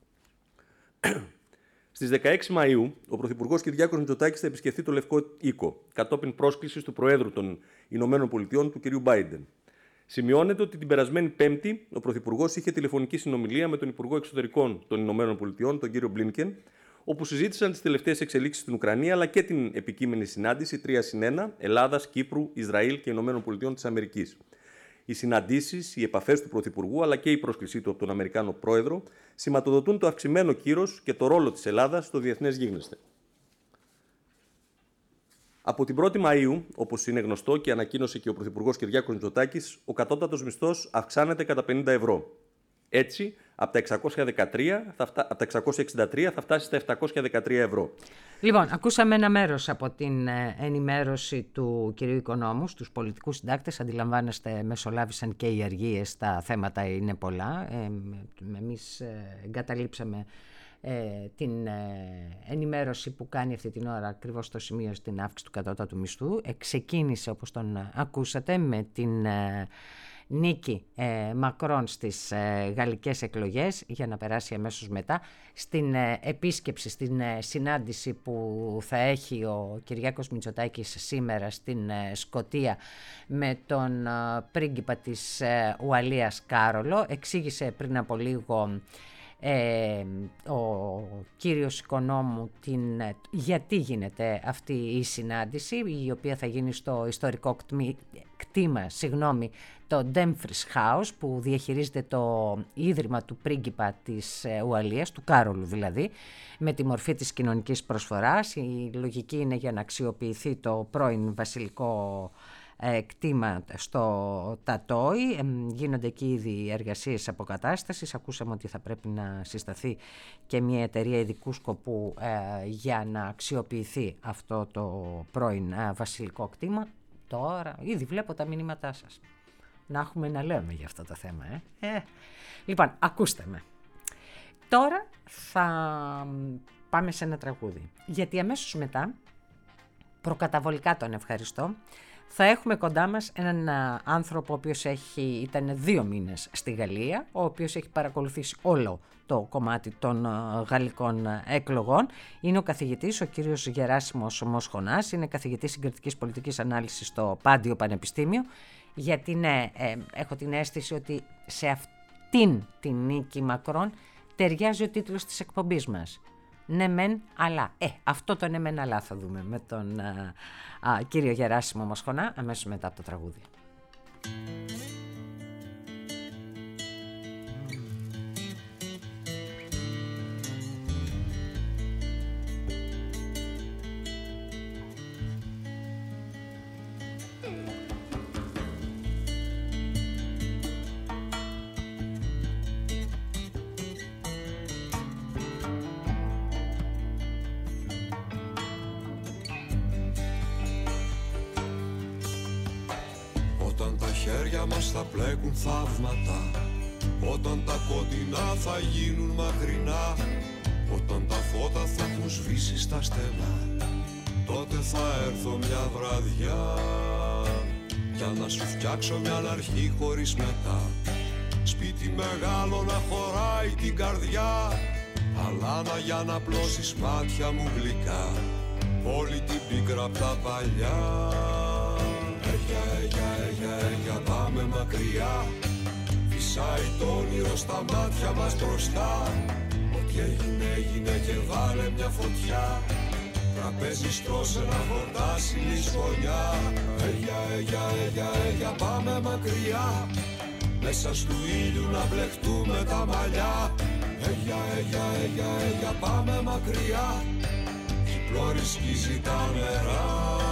Στις δεκαέξι Μαΐου, ο Πρωθυπουργός Κυριάκος Μητσοτάκης θα επισκεφθεί το Λευκό Οίκο, κατόπιν πρόσκλησης του Προέδρου των Ηνωμένων Πολιτειών, του κ. Μπάιντεν. Σημειώνεται ότι την περασμένη Πέμπτη ο Πρωθυπουργός είχε τηλεφωνική συνομιλία με τον Υπουργό Εξωτερικών των Ηνωμένων Πολιτειών, τον κ. Μπλίνκεν, όπου συζήτησαν τις τελευταίες εξελίξεις στην Ουκρανία αλλά και την επικείμενη συνάντηση τρία συν ένα Ελλάδας, Κύπρου, Ισραήλ και Ηνωμένων Πολιτειών της Αμερικής. Οι συναντήσεις, οι επαφές του Πρωθυπουργού αλλά και η πρόσκλησή του από τον Αμερικάνο Πρόεδρο σηματοδοτούν το αυξημένο κύρος και το ρόλο της Ελλάδας στο διεθνές γίγνεσθε. Από την πρώτη Μαΐου, όπως είναι γνωστό και ανακοίνωσε και ο Πρωθυπουργός Κυριάκος Μητσοτάκης, ο κατώτατος μισθός αυξάνεται κατά πενήντα ευρώ. Έτσι, από τα εξακόσια δεκατρία, θα φτα... από τα εξακόσια εξήντα τρία θα φτάσει στα επτακόσια δεκατρία ευρώ. Λοιπόν, ακούσαμε ένα μέρος από την ενημέρωση του κυρίου Οικονόμου στους πολιτικούς συντάκτες. Αντιλαμβάνεστε, μεσολάβησαν και οι αργίες, τα θέματα είναι πολλά. Ε, εμείς εγκαταλείψαμε ε, την ε, ενημέρωση που κάνει αυτή την ώρα ακριβώς στο σημείο στην αύξηση του κατώτατου μισθού. Ε, ξεκίνησε, όπως τον ακούσατε, με την ε, νίκη ε, Μακρόν στις ε, γαλλικές εκλογές, για να περάσει αμέσως μετά στην ε, επίσκεψη, στην ε, συνάντηση που θα έχει ο Κυριάκος Μητσοτάκης σήμερα στην ε, Σκωτία με τον ε, πρίγκιπα της ε, Ουαλίας Κάρολο. Εξήγησε πριν από λίγο Ε, ο κύριος Οικονόμου την, γιατί γίνεται αυτή η συνάντηση, η οποία θα γίνει στο ιστορικό κτήμα, κτήμα συγγνώμη, το Dumfries House, που διαχειρίζεται το ίδρυμα του πρίγκιπα της Ουαλίας, του Κάρολου δηλαδή, με τη μορφή της κοινωνικής προσφοράς. Η λογική είναι για να αξιοποιηθεί το πρώην βασιλικό κτήμα στο Τατόι. Γίνονται εκεί ήδη εργασίες αποκατάστασης. Ακούσαμε ότι θα πρέπει να συσταθεί και μια εταιρεία ειδικού σκοπού ε, για να αξιοποιηθεί αυτό το πρώην ε, βασιλικό κτήμα. Τώρα ήδη βλέπω τα μηνύματά σας. Να έχουμε να λέμε για αυτό το θέμα. Ε. Ε. Λοιπόν, ακούστε με. Τώρα θα πάμε σε ένα τραγούδι. Γιατί αμέσως μετά, προκαταβολικά τον ευχαριστώ, θα έχουμε κοντά μας έναν άνθρωπο ο οποίος έχει, ήταν δύο μήνες στη Γαλλία, ο οποίος έχει παρακολουθήσει όλο το κομμάτι των γαλλικών εκλογών. Είναι ο καθηγητής, ο κύριος Γεράσιμος Μοσχονάς, είναι καθηγητής συγκριτικής πολιτικής ανάλυσης στο Πάντιο Πανεπιστήμιο, γιατί ναι, ε, έχω την αίσθηση ότι σε αυτήν την νίκη Μακρόν ταιριάζει ο τίτλος της εκπομπής μας. Ναι μεν αλλά. Ε, αυτό το ναι μεν αλλά θα δούμε με τον α, α, κύριο Γεράσιμο Μοσχονά αμέσως μετά από το τραγούδι. Μας θα πλέκουν θαύματα, όταν τα κοντινά θα γίνουν μακρινά, όταν τα φώτα θα έχουν σβήσει στα στενά, τότε θα έρθω μια βραδιά για να σου φτιάξω μια αρχή χωρίς μετά. Σπίτι μεγάλο να χωράει την καρδιά, αλάνα για να πλώσεις μάτια μου γλυκά, όλη την πίκρα απ' τα παλιά. Έγια, έγια, έγια, έγια, πάμε μακριά. Φυσάει το όνειρο στα μάτια μας μπροστά. Ό,τι έγινε, έγινε και βάλε μια φωτιά. Τραπέζι στρώσε να χορτάσει λησφωνιά. Έγια, έγια, έγια, έγια, πάμε μακριά. Μέσα στου ήλιου να μπλεχτούμε τα μαλλιά. Έγια, έγια, έγια, έγια, πάμε μακριά. Η πλώρη σκίζει τα νερά.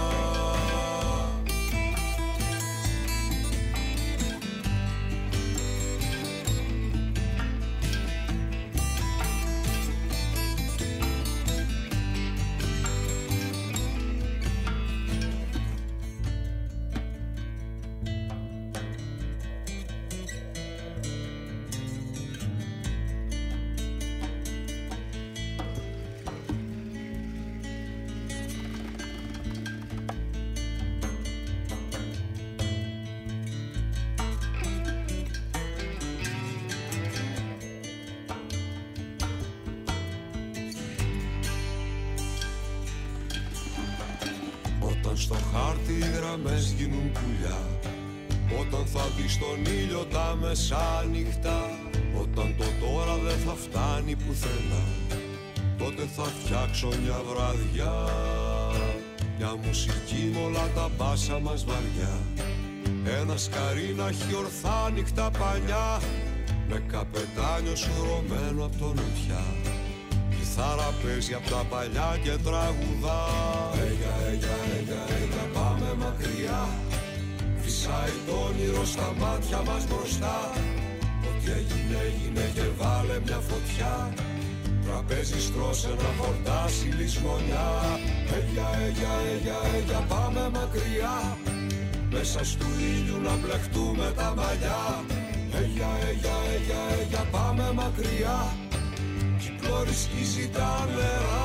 Στο χάρτη οι γραμμές γίνουν πουλιά, όταν θα δεις τον ήλιο τα μεσάνυχτα, όταν το τώρα δεν θα φτάνει πουθενά, τότε θα φτιάξω μια βραδιά, μια μουσική με όλα τα μπάσα μας βαριά, ένα σκαρί να έχει ορθά νύχτα παλιά, με καπετάνιο σουρωμένο απ' το νοτιά. Κιθάρα παίζει απ' τα παλιά και τραγουδά. Έγια, έγια, έγια, έγια, πάμε μακριά. Φυσάει το όνειρο στα μάτια μας μπροστά. Ό,τι έγινε, έγινε και βάλε μια φωτιά. Τραπέζι στρώσε να χορτάσει λησμονιά. Έγια, έγια, έγια, έγια, πάμε μακριά. Μέσα στου ήλιου να μπλεχτούμε τα μαλλιά. Έγια, έγια, έγια, έγια, πάμε μακριά. Πλώρη σκίζει τα νερά.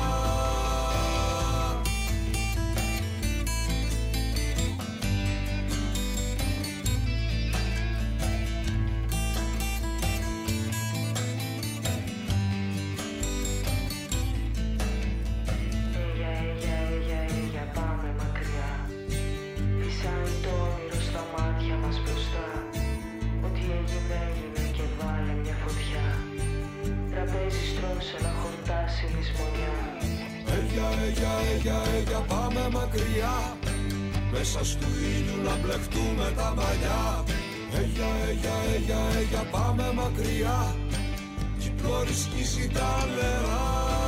Έγια, έγια, έγια, έγια, πάμε μακριά. Φυσάει το όνειρο στα μάτια μας μπροστά. Ό,τι έγινε, έγινε και βάλε μια φωτιά. Τραπέζι στρώσε να χορτάσει λησμονιά. Έγια, έγια, έγια, έγια, πάμε μακριά. Μέσα στου ήλιου να μπλεχτούμε τα μαλλιά. Έγια, έγια, έγια, έγια, πάμε μακριά. Η πλώρη σκίζει τα νερά.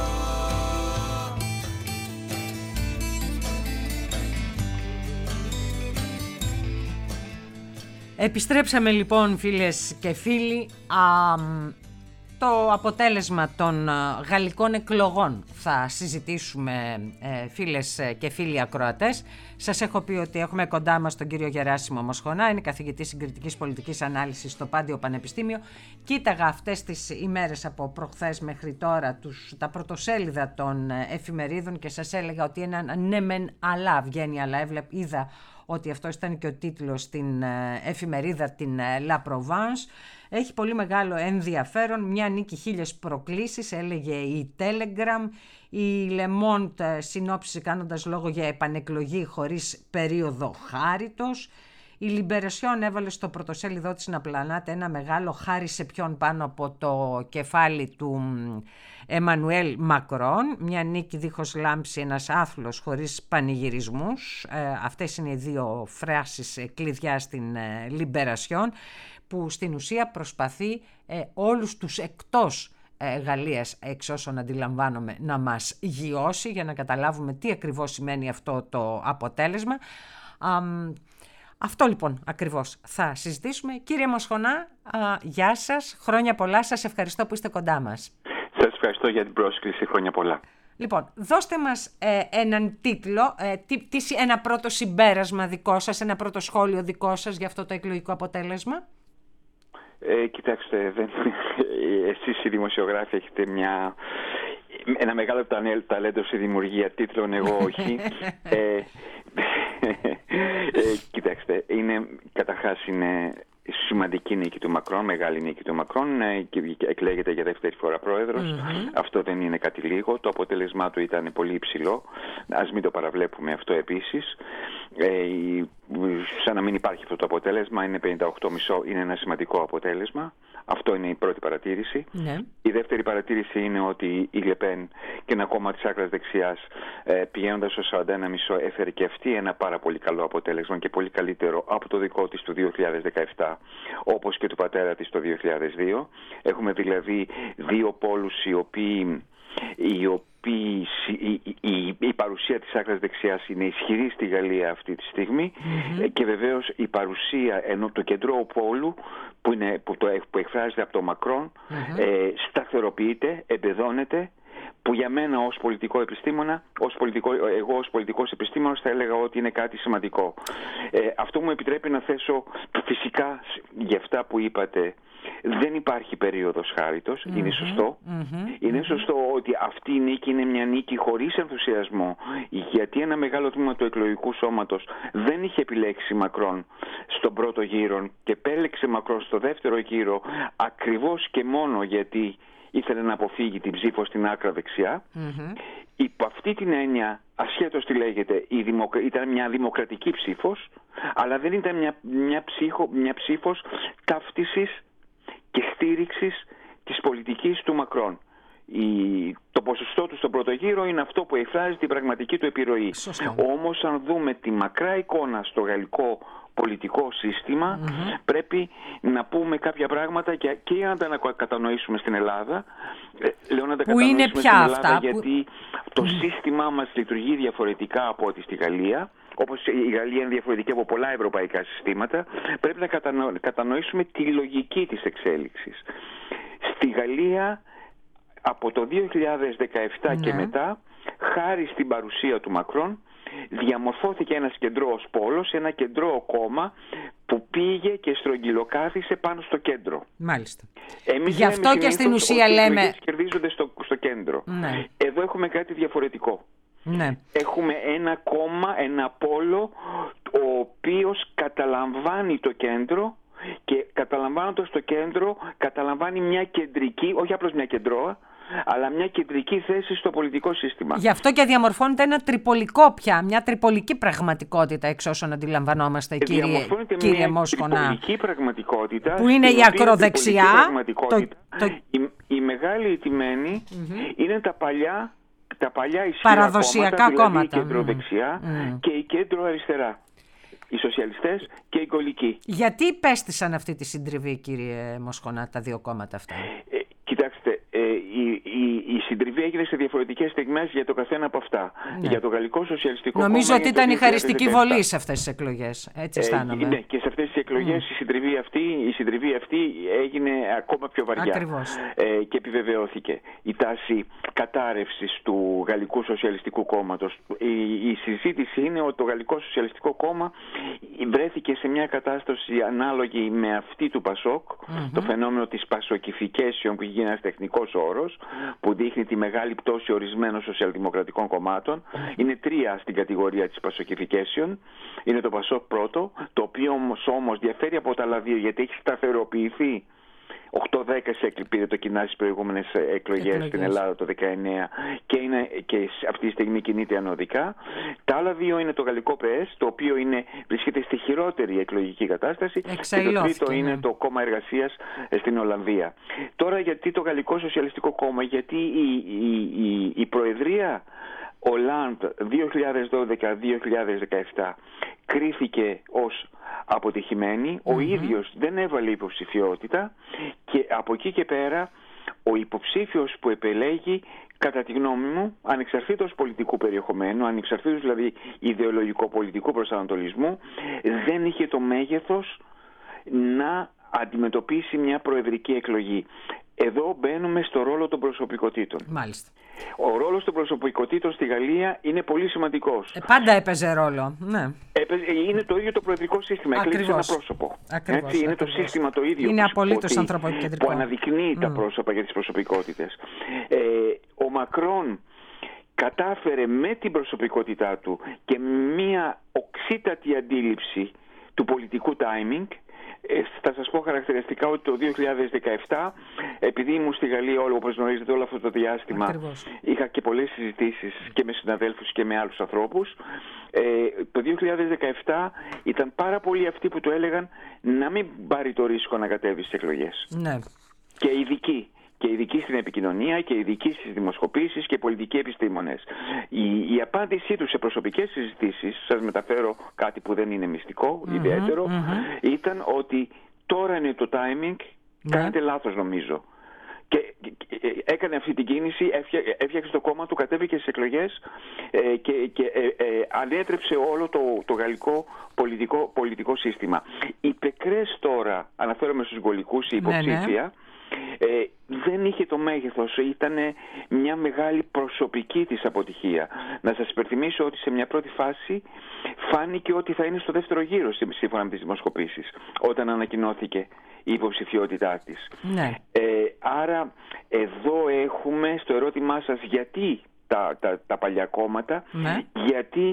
Επιστρέψαμε λοιπόν φίλες και φίλοι. Α, το αποτέλεσμα των γαλλικών εκλογών θα συζητήσουμε ε, φίλες και φίλοι ακροατές. Σας έχω πει ότι έχουμε κοντά μας τον κύριο Γεράσιμο Μοσχονά, είναι καθηγητής συγκριτικής πολιτικής ανάλυσης στο Πάντιο Πανεπιστήμιο. Κοίταγα αυτές τις ημέρες από προχθές μέχρι τώρα τους, τα πρωτοσέλιδα των εφημερίδων και σας έλεγα ότι ένα ναι μεν αλλά βγαίνει, αλλά έβλεπ, είδα ότι αυτός ήταν και ο τίτλος στην εφημερίδα την La Provence. Έχει πολύ μεγάλο ενδιαφέρον, μια νίκη χίλιες προκλήσεις, έλεγε η Telegram. Η Le Monde συνόψισε κάνοντας λόγο για επανεκλογή χωρίς περίοδο χάριτος. Η Libération έβαλε στο πρωτοσέλιδό της να πλανάται ένα μεγάλο χάρη σε ποιον πάνω από το κεφάλι του Εμμανουέλ Μακρόν. Μια νίκη δίχως λάμψη, ένας άθλος χωρίς πανηγυρισμούς. Ε, αυτές είναι οι δύο φράσεις κλειδιά στην ε, Libération, που στην ουσία προσπαθεί ε, όλους τους εκτός ε, Γαλλίας, εξ όσων αντιλαμβάνομαι, να μας γιώσει για να καταλάβουμε τι ακριβώς σημαίνει αυτό το αποτέλεσμα. Α, αυτό λοιπόν ακριβώς θα συζητήσουμε. Κύριε Μοσχονά, α, γεια σας, χρόνια πολλά, σας ευχαριστώ που είστε κοντά μας. Σας ευχαριστώ για την πρόσκληση, χρόνια πολλά. Λοιπόν, δώστε μας ε, έναν τίτλο, ε, τι, τι, ένα πρώτο συμπέρασμα δικό σας, ένα πρώτο σχόλιο δικό σας για αυτό το εκλογικό αποτέλεσμα. Ε, κοιτάξτε, δεν, εσείς οι δημοσιογράφοι έχετε μια, ένα μεγάλο ταλέντο στη δημιουργία τίτλων, εγώ όχι. ε, ε, κοιτάξτε, είναι, καταρχάς είναι σημαντική νίκη του Μακρόν, μεγάλη νίκη του Μακρόν, ε, και εκλέγεται για δεύτερη φορά πρόεδρος. Mm-hmm. Αυτό δεν είναι κάτι λίγο. Το αποτέλεσμά του ήταν πολύ υψηλό. Ας μην το παραβλέπουμε αυτό επίσης. Ε, σαν να μην υπάρχει αυτό το αποτέλεσμα, είναι πενήντα οκτώ κόμμα πέντε, είναι ένα σημαντικό αποτέλεσμα. Αυτό είναι η πρώτη παρατήρηση. Ναι. Η δεύτερη παρατήρηση είναι ότι η Λεπέν και ένα κόμμα της άκρας δεξιάς, ε, πηγαίνοντας στο σαράντα ένα κόμμα πέντε, έφερε και αυτή ένα πάρα πολύ καλό αποτέλεσμα και πολύ καλύτερο από το δικό της του δύο χιλιάδες δεκαεπτά, όπως και του πατέρα της το δύο χιλιάδες δύο. Έχουμε δηλαδή δύο πόλους οι οποίοι, οι οποίοι η, η, η παρουσία της άκρας δεξιάς είναι ισχυρή στη Γαλλία αυτή τη στιγμή. Mm-hmm. Και βεβαίως η παρουσία ενώ το κεντρό πόλου που, είναι, που, το, που εκφράζεται από το Μακρόν, mm-hmm. ε, σταθεροποιείται, εμπεδώνεται, που για μένα ως πολιτικό επιστήμονα, ως πολιτικό, εγώ ως πολιτικός επιστήμονας θα έλεγα ότι είναι κάτι σημαντικό. Ε, αυτό μου επιτρέπει να θέσω φυσικά για αυτά που είπατε. Δεν υπάρχει περίοδος χάριτος, mm-hmm. είναι σωστό. Mm-hmm. Είναι σωστό ότι αυτή η νίκη είναι μια νίκη χωρίς ενθουσιασμό, γιατί ένα μεγάλο τμήμα του εκλογικού σώματος δεν είχε επιλέξει Μακρόν στον πρώτο γύρο και επέλεξε Μακρόν στο δεύτερο γύρο ακριβώς και μόνο γιατί ήθελε να αποφύγει την ψήφο στην άκρα δεξιά. Mm-hmm. Υπό αυτή την έννοια, ασχέτως τι λέγεται, η δημοκρα... ήταν μια δημοκρατική ψήφος, αλλά δεν ήταν μια, μια, ψήφο... μια ψήφος ταύτισης και στήριξης της πολιτικής του Μακρόν. Η... Το ποσοστό του στον πρώτο γύρο είναι αυτό που εκφράζει την πραγματική του επιρροή. Σωστό. Όμως αν δούμε τη μακρά εικόνα στο γαλλικό πολιτικό σύστημα, mm-hmm. πρέπει να πούμε κάποια πράγματα και, και για να τα κατανοήσουμε στην Ελλάδα. Λέω να τα που κατανοήσουμε είναι πια στην Ελλάδα αυτά, γιατί που... το mm-hmm. σύστημά μας λειτουργεί διαφορετικά από ό,τι στη Γαλλία. Όπως η Γαλλία είναι διαφορετική από πολλά ευρωπαϊκά συστήματα, πρέπει να κατανο... κατανοήσουμε τη λογική της εξέλιξης. Στη Γαλλία από το δύο χιλιάδες δεκαεπτά mm-hmm. και μετά, χάρη στην παρουσία του Μακρόν, διαμορφώθηκε ένας κεντρός πόλος, ένα κεντρό κόμμα που πήγε και στρογγυλοκάθισε πάνω στο κέντρο. Μάλιστα. Εμείς γι' αυτό και στην ουσία ότι λέμε... οι κερδίζονται στο, στο κέντρο. Ναι. Εδώ έχουμε κάτι διαφορετικό. Ναι. Έχουμε ένα κόμμα, ένα πόλο, ο οποίος καταλαμβάνει το κέντρο και καταλαμβάνοντας το κέντρο καταλαμβάνει μια κεντρική, όχι απλώς μια κεντρώα, αλλά μια κεντρική θέση στο πολιτικό σύστημα. Γι' αυτό και διαμορφώνεται ένα τριπολικό πια, μια τριπολική πραγματικότητα εξ όσων αντιλαμβανόμαστε, κύριε, κύριε Μόσχονα. Μια τριπολική πραγματικότητα που είναι η ακροδεξιά. Το, το... Η, η μεγάλη ηττημένη mm-hmm. είναι τα παλιά, τα παλιά ισχυρά παραδοσιακά κόμματα, κόμματα. Δηλαδή η κεντροδεξιά mm. και η κέντρο αριστερά. Οι σοσιαλιστές και οι γκολικοί. Γιατί υπέστησαν αυτή τη συντριβή, κύριε Μοσχονά, τα δύο κόμματα αυτά? Ε, κοιτάξτε, ε, η, η, η συντριβή έγινε σε διαφορετικές στιγμές για το καθένα από αυτά. Για το Γαλλικό Σοσιαλιστικό Νομίζω Κόμμα... ότι ήταν η χαριστική βολή σε αυτές τις εκλογές. Έτσι αισθάνομαι. Ε, ναι, και σε αυτές αυτές τις εκλογές mm. η, συντριβή αυτή, η συντριβή αυτή έγινε ακόμα πιο βαριά. Ακριβώς. Ε, και επιβεβαιώθηκε η τάση κατάρρευσης του Γαλλικού Σοσιαλιστικού Κόμματος. Η, η συζήτηση είναι ότι το Γαλλικό Σοσιαλιστικό Κόμμα βρέθηκε σε μια κατάσταση ανάλογη με αυτή του Πασόκ, mm-hmm. το φαινόμενο της πασοκιφικέσιον που γίνει ένας τεχνικός όρος που δείχνει τη μεγάλη πτώση ορισμένων σοσιαλδημοκρατικών κομμάτων. Mm-hmm. Είναι τρία στην κατηγορία της πασοκιφικέσιον. Είναι το Πασόκ πρώτο, το οποίο όμως, όμως διαφέρει από τα άλλα δύο γιατί έχει σταθεροποιηθεί. οκτώ δέκα πήρε το κοινά στις προηγούμενες εκλογές στην Ελλάδα το δεκαεννιά και, είναι, και αυτή τη στιγμή κινείται ανωδικά. Τα άλλα δύο είναι το Γαλλικό ΠΕΣ, το οποίο είναι, βρίσκεται στη χειρότερη εκλογική κατάσταση, και το τρίτο είναι το Κόμμα Εργασίας στην Ολλανδία. Τώρα γιατί το Γαλλικό Σοσιαλιστικό Κόμμα, γιατί η, η, η, η Προεδρία Ολάντ δύο χιλιάδες δώδεκα δύο χιλιάδες δεκαεπτά κρίθηκε ως αποτυχημένη, mm-hmm. ο ίδιος δεν έβαλε υποψηφιότητα και από εκεί και πέρα ο υποψήφιος που επελέγει, κατά τη γνώμη μου, ανεξαρτήτως πολιτικού περιεχομένου, ανεξαρτήτως δηλαδή ιδεολογικό-πολιτικού προσανατολισμού, δεν είχε το μέγεθος να αντιμετωπίσει μια προεδρική εκλογή. Εδώ μπαίνουμε στο ρόλο των προσωπικότητων. Μάλιστα. Ο ρόλος των προσωπικότητων στη Γαλλία είναι πολύ σημαντικός. Ε, πάντα έπαιζε ρόλο. Ναι. Έπαιζε, είναι το ίδιο το προεδρικό σύστημα. Εκλέγει ένα πρόσωπο. Ακριβώς, Έτσι, είναι ακριβώς. το σύστημα το ίδιο. Είναι απολύτως ανθρωποκεντρικό. Που αναδεικνύει mm. τα πρόσωπα για τις προσωπικότητες. Ε, ο Μακρόν κατάφερε με την προσωπικότητά του και μια οξύτατη αντίληψη του πολιτικού timing. Ε, θα σας πω χαρακτηριστικά ότι το δύο χιλιάδες δεκαεπτά, επειδή ήμουν στη Γαλλία όλο, όπως γνωρίζετε, όλο αυτό το διάστημα, ακριβώς. είχα και πολλές συζητήσεις και με συναδέλφους και με άλλους ανθρώπους. Ε, το δύο χιλιάδες δεκαεπτά ήταν πάρα πολλοί αυτοί που του έλεγαν να μην πάρει το ρίσκο να κατέβει στις εκλογές. Ναι. Και ειδικοί. Και ειδικοί στην επικοινωνία και ειδικοί στις δημοσκοπήσεις και πολιτικοί επιστήμονες. Η, η απάντησή τους σε προσωπικές συζητήσεις, σας μεταφέρω κάτι που δεν είναι μυστικό, mm-hmm, ιδιαίτερο, mm-hmm. ήταν ότι τώρα είναι το timing, mm-hmm. κάνετε λάθος νομίζω. Και, και, και έκανε αυτή την κίνηση, έφτιαξε το κόμμα του, κατέβηκε στις εκλογές ε, και, και ε, ε, ανέτρεψε όλο το, το γαλλικό πολιτικό, πολιτικό σύστημα. Οι Πεκρές τώρα, αναφέρομαι στους γολικούς, η υποψήφια, ναι, ναι. Ε, δεν είχε το μέγεθος, ήταν μια μεγάλη προσωπική της αποτυχία. Να σας υπενθυμίσω ότι σε μια πρώτη φάση φάνηκε ότι θα είναι στο δεύτερο γύρο σύμφωνα με τις δημοσκοπήσεις όταν ανακοινώθηκε η υποψηφιότητά της. Ναι. Ε, άρα εδώ έχουμε στο ερώτημά σας γιατί τα, τα, τα παλιά κόμματα, ναι. γιατί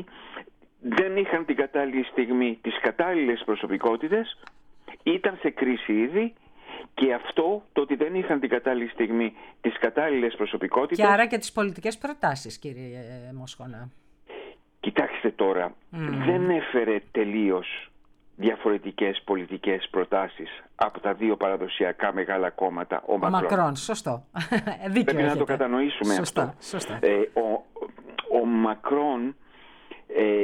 δεν είχαν την κατάλληλη στιγμή τις κατάλληλες προσωπικότητες, ήταν σε κρίση ήδη. Και αυτό, το ότι δεν είχαν την κατάλληλη στιγμή τις κατάλληλες προσωπικότητες. Και άρα και τις πολιτικές προτάσεις, κύριε Μοσχονά. Κοιτάξτε τώρα, mm. δεν έφερε τελείως διαφορετικές πολιτικές προτάσεις από τα δύο παραδοσιακά μεγάλα κόμματα, ο, ο Μακρόν. Μακρόν, σωστό. Δίκιο Πρέπει έχετε. να το κατανοήσουμε σωστά, αυτό. Σωστά. Ε, ο, ο Μακρόν ε,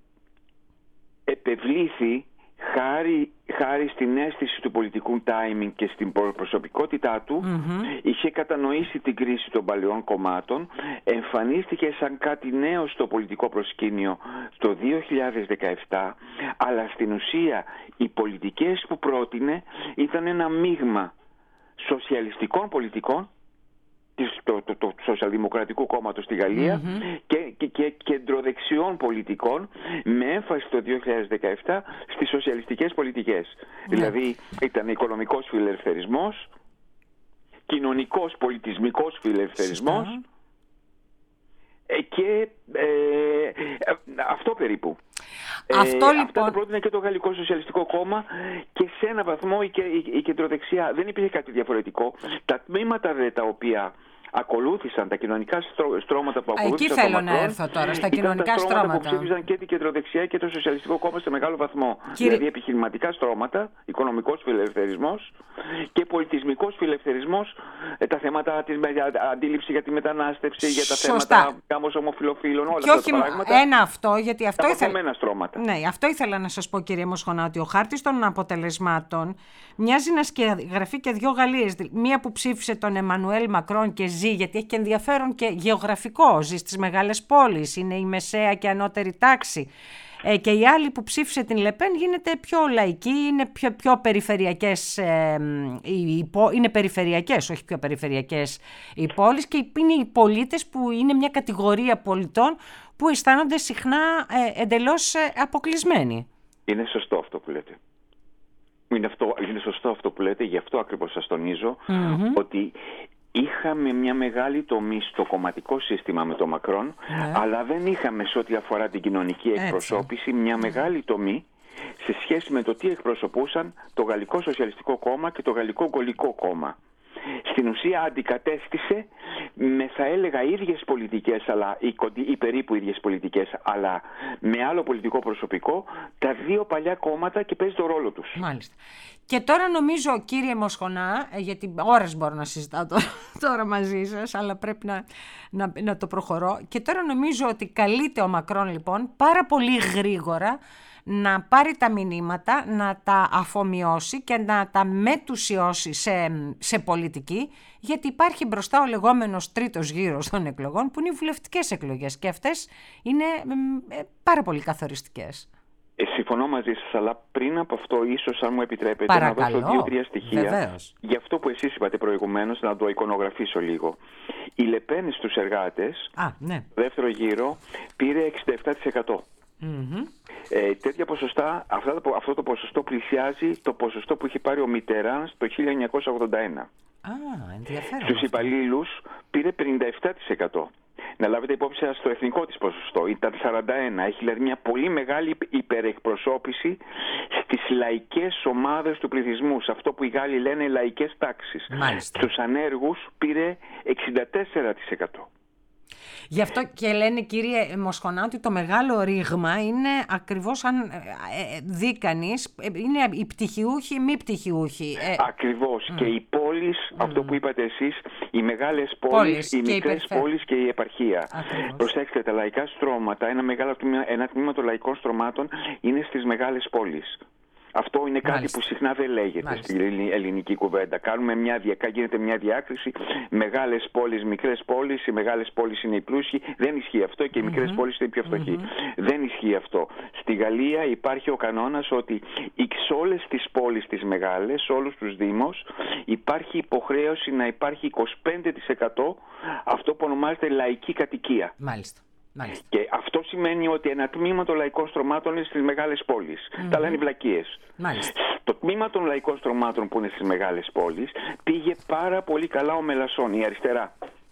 επευλήθη Χάρη, χάρη στην αίσθηση του πολιτικού timing και στην προσωπικότητά του, mm-hmm. είχε κατανοήσει την κρίση των παλαιών κομμάτων, εμφανίστηκε σαν κάτι νέο στο πολιτικό προσκήνιο το δύο χιλιάδες δεκαεπτά, αλλά στην ουσία οι πολιτικές που πρότεινε ήταν ένα μείγμα σοσιαλιστικών πολιτικών, Το, το, το Σοσιαλδημοκρατικού Κόμματος στη Γαλλία mm-hmm. και, και, και κεντροδεξιών πολιτικών με έμφαση το δύο χιλιάδες δεκαεπτά στις σοσιαλιστικές πολιτικές. Mm-hmm. Δηλαδή ήταν οικονομικός φιλελευθερισμός, κοινωνικός πολιτισμικός φιλελευθερισμός mm-hmm. και ε, αυτό περίπου. Αυτό, ε, λοιπόν... Αυτά το πρότεινε και το Γαλλικό Σοσιαλιστικό Κόμμα και σε ένα βαθμό η, η, η κεντροδεξιά. Δεν υπήρχε κάτι διαφορετικό. Τα τμήματα δε τα οποία ακολούθησαν, τα κοινωνικά στρώματα που ακολούθησαν. Εκεί θέλω να έρθω τώρα, στα κοινωνικά τα στρώματα. που ψήφισαν και την κεντροδεξιά και το Σοσιαλιστικό Κόμμα σε μεγάλο βαθμό. Κύριε... Δηλαδή επιχειρηματικά στρώματα, οικονομικός φιλελευθερισμός και πολιτισμικός φιλελευθερισμός, τα θέματα της αντίληψη για τη μετανάστευση, για τα Σωστά. θέματα γάμος ομοφυλοφίλων, όλα και αυτά όχι τα πράγματα. Ένα αυτό, γιατί αυτό τα ήθελα... στρώματα. Ναι, αυτό ήθελα να σας πω, κύριε Μοσχονά, ότι ο χάρτης των αποτελεσμάτων μοιάζει να σκεγγραφεί και δύο Γαλλίες. Μία που ψήφισε τον Εμμανουέλ Μακρόν και ζει, γιατί έχει και ενδιαφέρον και γεωγραφικό, ζει στις μεγάλες πόλεις, είναι η μεσαία και ανώτερη τάξη. ε, και η άλλη που ψήφισε την Λεπέν γίνεται πιο λαϊκή, είναι πιο, πιο περιφερειακές, ε, οι, είναι περιφερειακές, όχι πιο περιφερειακές οι πόλεις, και είναι οι πολίτες που είναι μια κατηγορία πολιτών που αισθάνονται συχνά ε, εντελώς ε, αποκλεισμένοι. Είναι σωστό αυτό που λέτε. Είναι, αυτό, είναι σωστό αυτό που λέτε, γι' αυτό ακριβώς σας τονίζω mm-hmm. ότι είχαμε μια μεγάλη τομή στο κομματικό σύστημα με τον Μακρόν, yeah. αλλά δεν είχαμε σε ό,τι αφορά την κοινωνική εκπροσώπηση μια μεγάλη τομή σε σχέση με το τι εκπροσωπούσαν το Γαλλικό Σοσιαλιστικό Κόμμα και το Γαλλικό Γκολικό Κόμμα. Στην ουσία αντικατέστησε με, θα έλεγα, ίδιες πολιτικές, αλλά, ή, ή περίπου ίδιες πολιτικές, αλλά με άλλο πολιτικό προσωπικό, τα δύο παλιά κόμματα, και παίζει το ρόλο τους. Μάλιστα. Και τώρα νομίζω, κύριε Μοσχονά, γιατί ώρες μπορώ να συζητάω τώρα, τώρα μαζί σας, αλλά πρέπει να, να, να το προχωρώ, και τώρα νομίζω ότι καλείται ο Μακρόν λοιπόν πάρα πολύ γρήγορα να πάρει τα μηνύματα, να τα αφομοιώσει και να τα μετουσιώσει σε, σε πολιτική, γιατί υπάρχει μπροστά ο λεγόμενος τρίτος γύρος των εκλογών, που είναι οι βουλευτικές εκλογές, και αυτές είναι ε, πάρα πολύ καθοριστικές. Ε, συμφωνώ μαζί σας, αλλά πριν από αυτό, ίσως, αν μου επιτρέπετε, παρακαλώ, να δώσω δύο-τρία στοιχεία. Βεβαίως. Για αυτό που εσείς είπατε προηγουμένως, να το εικονογραφήσω λίγο. Η Λεπέν στους εργάτες, Α, ναι. δεύτερο γύρο, πήρε εξήντα επτά τοις εκατό. Mm-hmm. Ε, τέτοια ποσοστά, αυτό το, αυτό το ποσοστό πλησιάζει το ποσοστό που είχε πάρει ο Μιτεράν το χίλια εννιακόσια ογδόντα ένα. Α, ενδιαφέρον. Στους υπαλλήλους πήρε πενήντα επτά τοις εκατό. Να λάβετε υπόψη σας το εθνικό της ποσοστό, ήταν σαράντα ένα. Έχει δηλαδή μια πολύ μεγάλη υπερεκπροσώπηση στις λαϊκές ομάδες του πληθυσμού, σε αυτό που οι Γάλλοι λένε λαϊκές τάξεις. Μάλιστα. Στους ανέργους πήρε εξήντα τέσσερα τοις εκατό. Γι' αυτό και λένε, κύριε Μοσχονά, ότι το μεγάλο ρήγμα είναι ακριβώς, αν δει κανείς, είναι οι πτυχιούχοι, οι μη πτυχιούχοι. Ακριβώς. Mm. Και οι πόλεις, mm. αυτό που είπατε εσείς, οι μεγάλες πόλεις, πόλεις οι μικρές πόλεις και η επαρχία. Ακριβώς. Προσέξτε, τα λαϊκά στρώματα, ένα μεγάλο τμήμα, ένα τμήμα των λαϊκών στρωμάτων είναι στις μεγάλες πόλεις. Αυτό είναι κάτι Μάλιστα. που συχνά δεν λέγεται Μάλιστα. στην ελληνική κουβέντα. Κάνουμε μια, γίνεται μια διάκριση, μεγάλες πόλεις, μικρές πόλεις, οι μεγάλες πόλεις είναι οι πλούσιοι. Δεν ισχύει αυτό, και οι mm-hmm. μικρές πόλεις είναι οι πιο φτωχοί. Mm-hmm. Δεν ισχύει αυτό. Στη Γαλλία υπάρχει ο κανόνας ότι σε όλες τις πόλεις τις μεγάλες, σε όλους τους δήμους, υπάρχει υποχρέωση να υπάρχει είκοσι πέντε τοις εκατό αυτό που ονομάζεται λαϊκή κατοικία. Μάλιστα. Μάλιστα. Και αυτό σημαίνει ότι ένα τμήμα των λαϊκών στρωμάτων είναι στις μεγάλες πόλεις. Mm-hmm. Τα λένε βλακίες. Μάλιστα. Το τμήμα των λαϊκών στρωμάτων που είναι στις μεγάλες πόλεις πήγε πάρα πολύ καλά ο Μελασσόν, η αριστερά.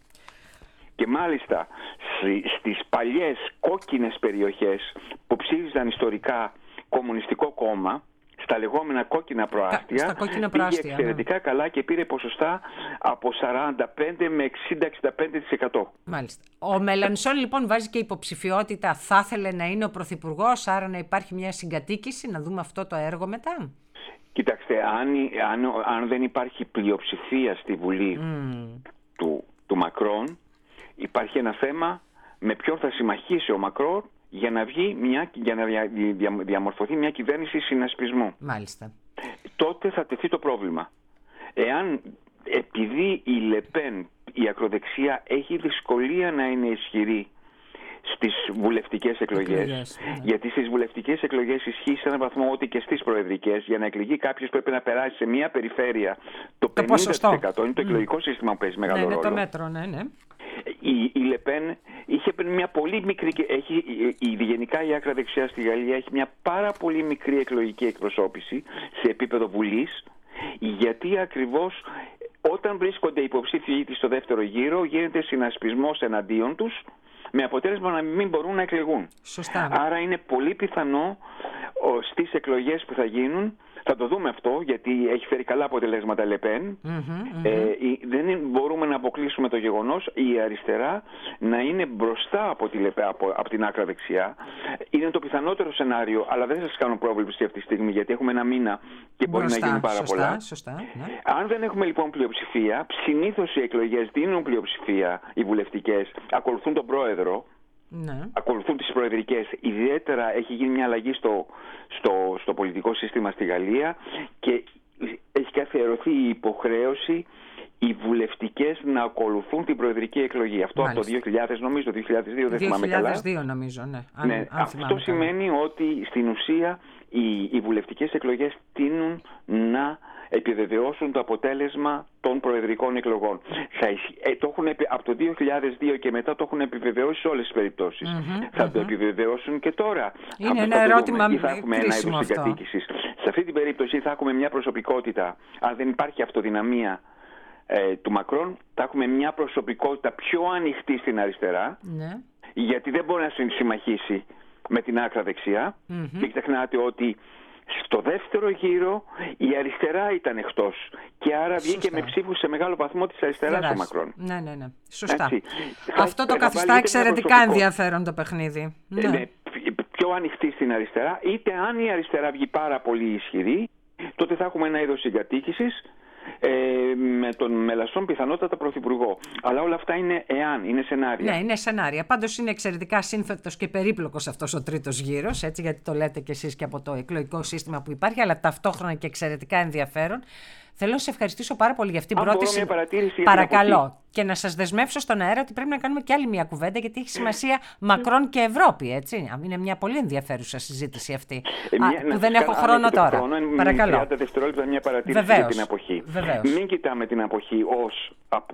Και μάλιστα στις παλιές κόκκινες περιοχές που ψήφιζαν ιστορικά κομμουνιστικό κόμμα, στα λεγόμενα κόκκινα προάστια, κόκκινα πήγε προάστια, εξαιρετικά ναι. καλά και πήρε ποσοστά από σαράντα πέντε με εξήντα εξήντα πέντε τοις εκατό. Μάλιστα. Ο Μελανσόν λοιπόν βάζει και υποψηφιότητα, θα ήθελε να είναι ο πρωθυπουργός, άρα να υπάρχει μια συγκατοίκηση, να δούμε αυτό το έργο μετά. Κοιτάξτε, αν, αν, αν δεν υπάρχει πλειοψηφία στη Βουλή mm. του, του Μακρόν, υπάρχει ένα θέμα με ποιον θα συμμαχίσει ο Μακρόν για να, βγει μια, για να δια, δια, διαμορφωθεί μια κυβέρνηση συνασπισμού. Μάλιστα. Τότε θα τεθεί το πρόβλημα. Εάν, επειδή η Λεπέν, η ακροδεξιά, έχει δυσκολία να είναι ισχυρή στις βουλευτικές εκλογές, εκλογές ναι. γιατί στις βουλευτικές εκλογές ισχύει σε έναν βαθμό ότι και στις προεδρικές, για να εκλεγεί κάποιος πρέπει να περάσει σε μια περιφέρεια το, το πενήντα τοις εκατό. Είναι το εκλογικό mm. σύστημα που παίζει μεγάλο ναι, ρόλο. Ναι, το μέτρο, ναι, ναι. Η, η Λεπέν είχε μια πολύ μικρή, έχει, η, γενικά η άκρα δεξιά στη Γαλλία έχει μια πάρα πολύ μικρή εκλογική εκπροσώπηση σε επίπεδο Βουλής, γιατί ακριβώς όταν βρίσκονται υποψήφιοι της στο δεύτερο γύρο γίνεται συνασπισμός εναντίον τους, με αποτέλεσμα να μην μπορούν να εκλεγούν. Σωστά. Άρα είναι πολύ πιθανό στις εκλογές που θα γίνουν, θα το δούμε αυτό, γιατί έχει φέρει καλά αποτελέσματα Λεπέν. Mm-hmm, mm-hmm. Ε, δεν μπορούμε να αποκλείσουμε το γεγονός η αριστερά να είναι μπροστά από, τη Λεπέ, από, από την άκρα δεξιά. Είναι το πιθανότερο σενάριο, αλλά δεν σας κάνω πρόβλεψη αυτή τη στιγμή, γιατί έχουμε ένα μήνα και μπορεί μπροστά, να γίνουν πάρα σωστά, πολλά. Σωστά, ναι. Αν δεν έχουμε λοιπόν πλειοψηφία, συνήθως οι εκλογές δίνουν πλειοψηφία, οι βουλευτικές, ακολουθούν τον πρόεδρο. Ναι. Ακολουθούν τις προεδρικές. Ιδιαίτερα έχει γίνει μια αλλαγή στο, στο, στο πολιτικό σύστημα στη Γαλλία και έχει καθιερωθεί η υποχρέωση οι βουλευτικές να ακολουθούν την προεδρική εκλογή. Αυτό Μάλιστα. από το δύο χιλιάδες, νομίζω, το δύο χιλιάδες δύο, δεν θυμάμαι καλά. δύο χιλιάδες δύο νομίζω, ναι. Αν, ναι αν αυτό σημαίνει καλά. Ότι στην ουσία οι, οι βουλευτικές εκλογές τείνουν να επιβεβαιώσουν το αποτέλεσμα των προεδρικών εκλογών. Θα, ε, το έχουν, από το δύο χιλιάδες δύο και μετά το έχουν επιβεβαιώσει σε όλες τις περιπτώσεις. Mm-hmm, θα mm-hmm. το επιβεβαιώσουν και τώρα. Είναι ένα ερώτημα ή θα έχουμε ένα είδος συγκατοίκησης. Σε αυτή την περίπτωση θα έχουμε μια προσωπικότητα, αν δεν υπάρχει αυτοδυναμία ε, του Μακρόν, θα έχουμε μια προσωπικότητα πιο ανοιχτή στην αριστερά, ναι. γιατί δεν μπορεί να συμμαχίσει με την άκρα δεξιά. Mm-hmm. Και ξεχνάτε ότι στο δεύτερο γύρο η αριστερά ήταν εκτός και άρα βγήκε Σωστά. με ψήφους σε μεγάλο βαθμό της αριστεράς ο Μακρόν. Ναι, ναι, ναι. Σωστά. Έτσι. Αυτό το καθιστά εξαιρετικά ενδιαφέρον το παιχνίδι. Ναι. Ναι, πιο ανοιχτή στην αριστερά, είτε αν η αριστερά βγει πάρα πολύ ισχυρή, τότε θα έχουμε ένα είδος συγκατοίκησης ε, με τον μελασσόν πιθανότατα πρωθυπουργό. Αλλά όλα αυτά είναι εάν, είναι σενάρια. Ναι, είναι σενάρια. Πάντως είναι εξαιρετικά σύνθετος και περίπλοκος αυτός ο τρίτος γύρος, έτσι, γιατί το λέτε κι εσείς και από το εκλογικό σύστημα που υπάρχει, αλλά ταυτόχρονα και εξαιρετικά ενδιαφέρον. Θέλω να σε ευχαριστήσω πάρα πολύ για αυτήν την πρώτη συζήτηση. Παρακαλώ. Και να σας δεσμεύσω στον αέρα ότι πρέπει να κάνουμε κι άλλη μια κουβέντα, γιατί έχει σημασία Μακρόν και Ευρώπη, έτσι. Είναι μια πολύ ενδιαφέρουσα συζήτηση αυτή. Ε, μια, Α, που δεν έχω χρόνο τώρα. Χρόνο, παρακαλώ. τριάντα δευτερόλεπτα μια παρατήρηση Βεβαίως. για την αποχή. Βεβαίως. Μην κοιτάμε την αποχή ως,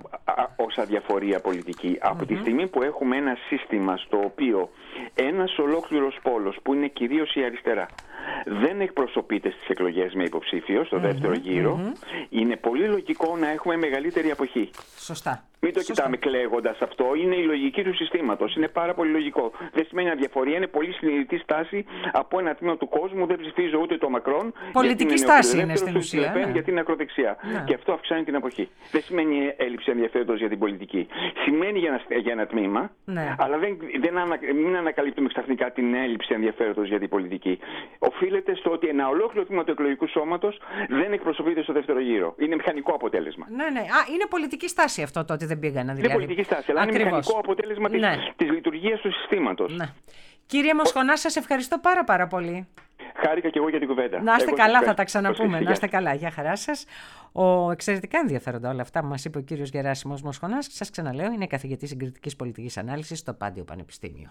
ως αδιαφορία πολιτική. Mm-hmm. Από τη στιγμή που έχουμε ένα σύστημα στο οποίο ένας ολόκληρος πόλος, που είναι κυρίως η αριστερά, δεν εκπροσωπείται στις εκλογές με υποψήφιο στο mm-hmm. δεύτερο γύρο, mm-hmm. είναι πολύ λογικό να έχουμε μεγαλύτερη αποχή. Σωστά. Μην το Σωστά. κοιτάμε κλαίγοντας αυτό. Είναι η λογική του συστήματος. Είναι πάρα πολύ λογικό. Δεν σημαίνει αδιαφορία. Είναι πολύ συνειδητή στάση από ένα τμήμα του κόσμου. Δεν ψηφίζω ούτε το Μακρόν. Πολιτική στάση είναι στην ουσία. Ναι. Γιατί είναι ακροδεξιά. Ναι. Και αυτό αυξάνει την αποχή. Δεν σημαίνει έλλειψη ενδιαφέροντος για την πολιτική. Σημαίνει για ένα, για ένα τμήμα. Ναι. Αλλά δεν, δεν ανα, μην ανακαλύπτουμε ξαφνικά την έλλειψη ενδιαφέροντος για την πολιτική. Οφείλεται στο ότι ένα ολόκληρο τμήμα του εκλογικού σώματος δεν εκπροσωπείται στο δεύτερο γύρο. Είναι μηχανικό αποτέλεσμα. Ναι, ναι. Α, είναι πολιτική στάση αυτό το ότι δεν πήγανε. Δηλαδή. Είναι πολιτική στάση, αλλά Ακριβώς. είναι μηχανικό αποτέλεσμα της, ναι. της λειτουργίας του συστήματος. Ναι. Κύριε Μοσχονά, σας ευχαριστώ πάρα πάρα πολύ. Χάρηκα και εγώ για την κουβέντα. Να είστε εγώ καλά, θα τα ξαναπούμε. Να είστε καλά. Γεια χαρά σας. Ο εξαιρετικά ενδιαφέροντα όλα αυτά που μας είπε ο κύριος Γεράσιμος Μοσχονάς, σας ξαναλέω, είναι καθηγητής συγκριτικής πολιτικής ανάλυσης στο Πάντιο Πανεπιστήμιο.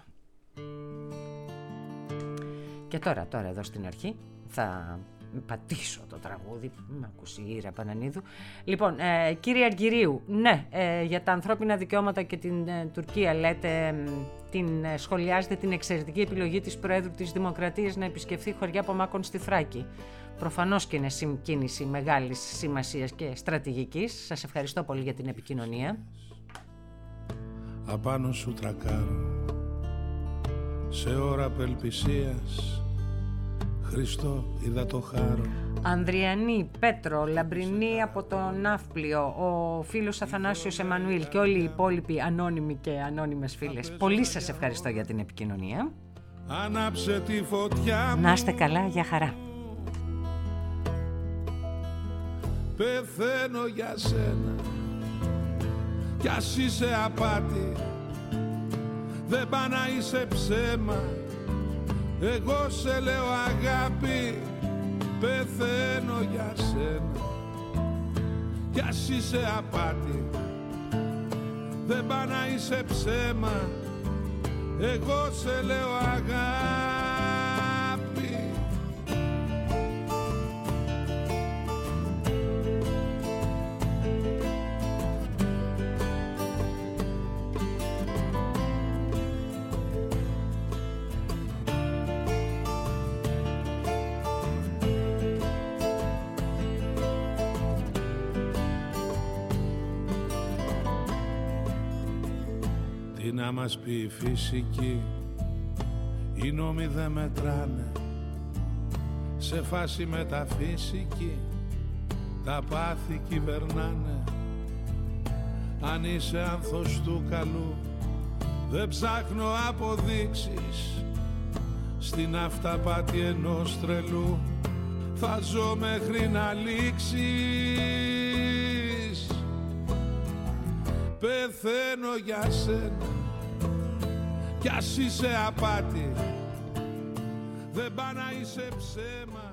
Και τώρα, τώρα εδώ στην αρχή θα πατήσω το τραγούδι, με ακούσει η Ήρα Πανανίδου. Λοιπόν, ε, κύριε Αργυρίου, ναι, ε, για τα ανθρώπινα δικαιώματα και την ε, Τουρκία λέτε, την, ε, σχολιάζετε την εξαιρετική επιλογή της Προέδρου της Δημοκρατίας να επισκεφθεί χωριά Πομάκων στη Θράκη. Προφανώς και είναι κίνηση μεγάλης σημασίας και στρατηγικής. Σας ευχαριστώ πολύ για την επικοινωνία. Απάνω σου τρακάρω σε ώρα απελπισίας, Χριστό είδα το χάρο. Ανδριανή, Πέτρο, Λαμπρινή από το Ναύπλιο, ο φίλος Αθανάσιος Εμμανουήλ και όλοι οι υπόλοιποι ανώνυμοι και ανώνυμες φίλες. Πολύ σας ευχαριστώ για την επικοινωνία. Ανάψε τη φωτιά. Να είστε καλά, για χαρά. Πεθαίνω για σένα κι ας είσαι απάτη, δεν πά να είσαι ψέμα. Εγώ σε λέω αγάπη, πεθαίνω για σένα κι ας είσαι απάτη, δεν πά να είσαι ψέμα. Εγώ σε λέω αγάπη. Τι να μας πει η φυσική, οι νόμοι δεν μετράνε. Σε φάση μεταφυσική τα πάθη κυβερνάνε. Αν είσαι άνθος του καλού, δεν ψάχνω αποδείξεις. Στην αυταπάτη ενός τρελού θα ζω μέχρι να λήξεις. Πεθαίνω για σένα κι ας είσαι απάτη, δεν πά να είσαι ψέμα.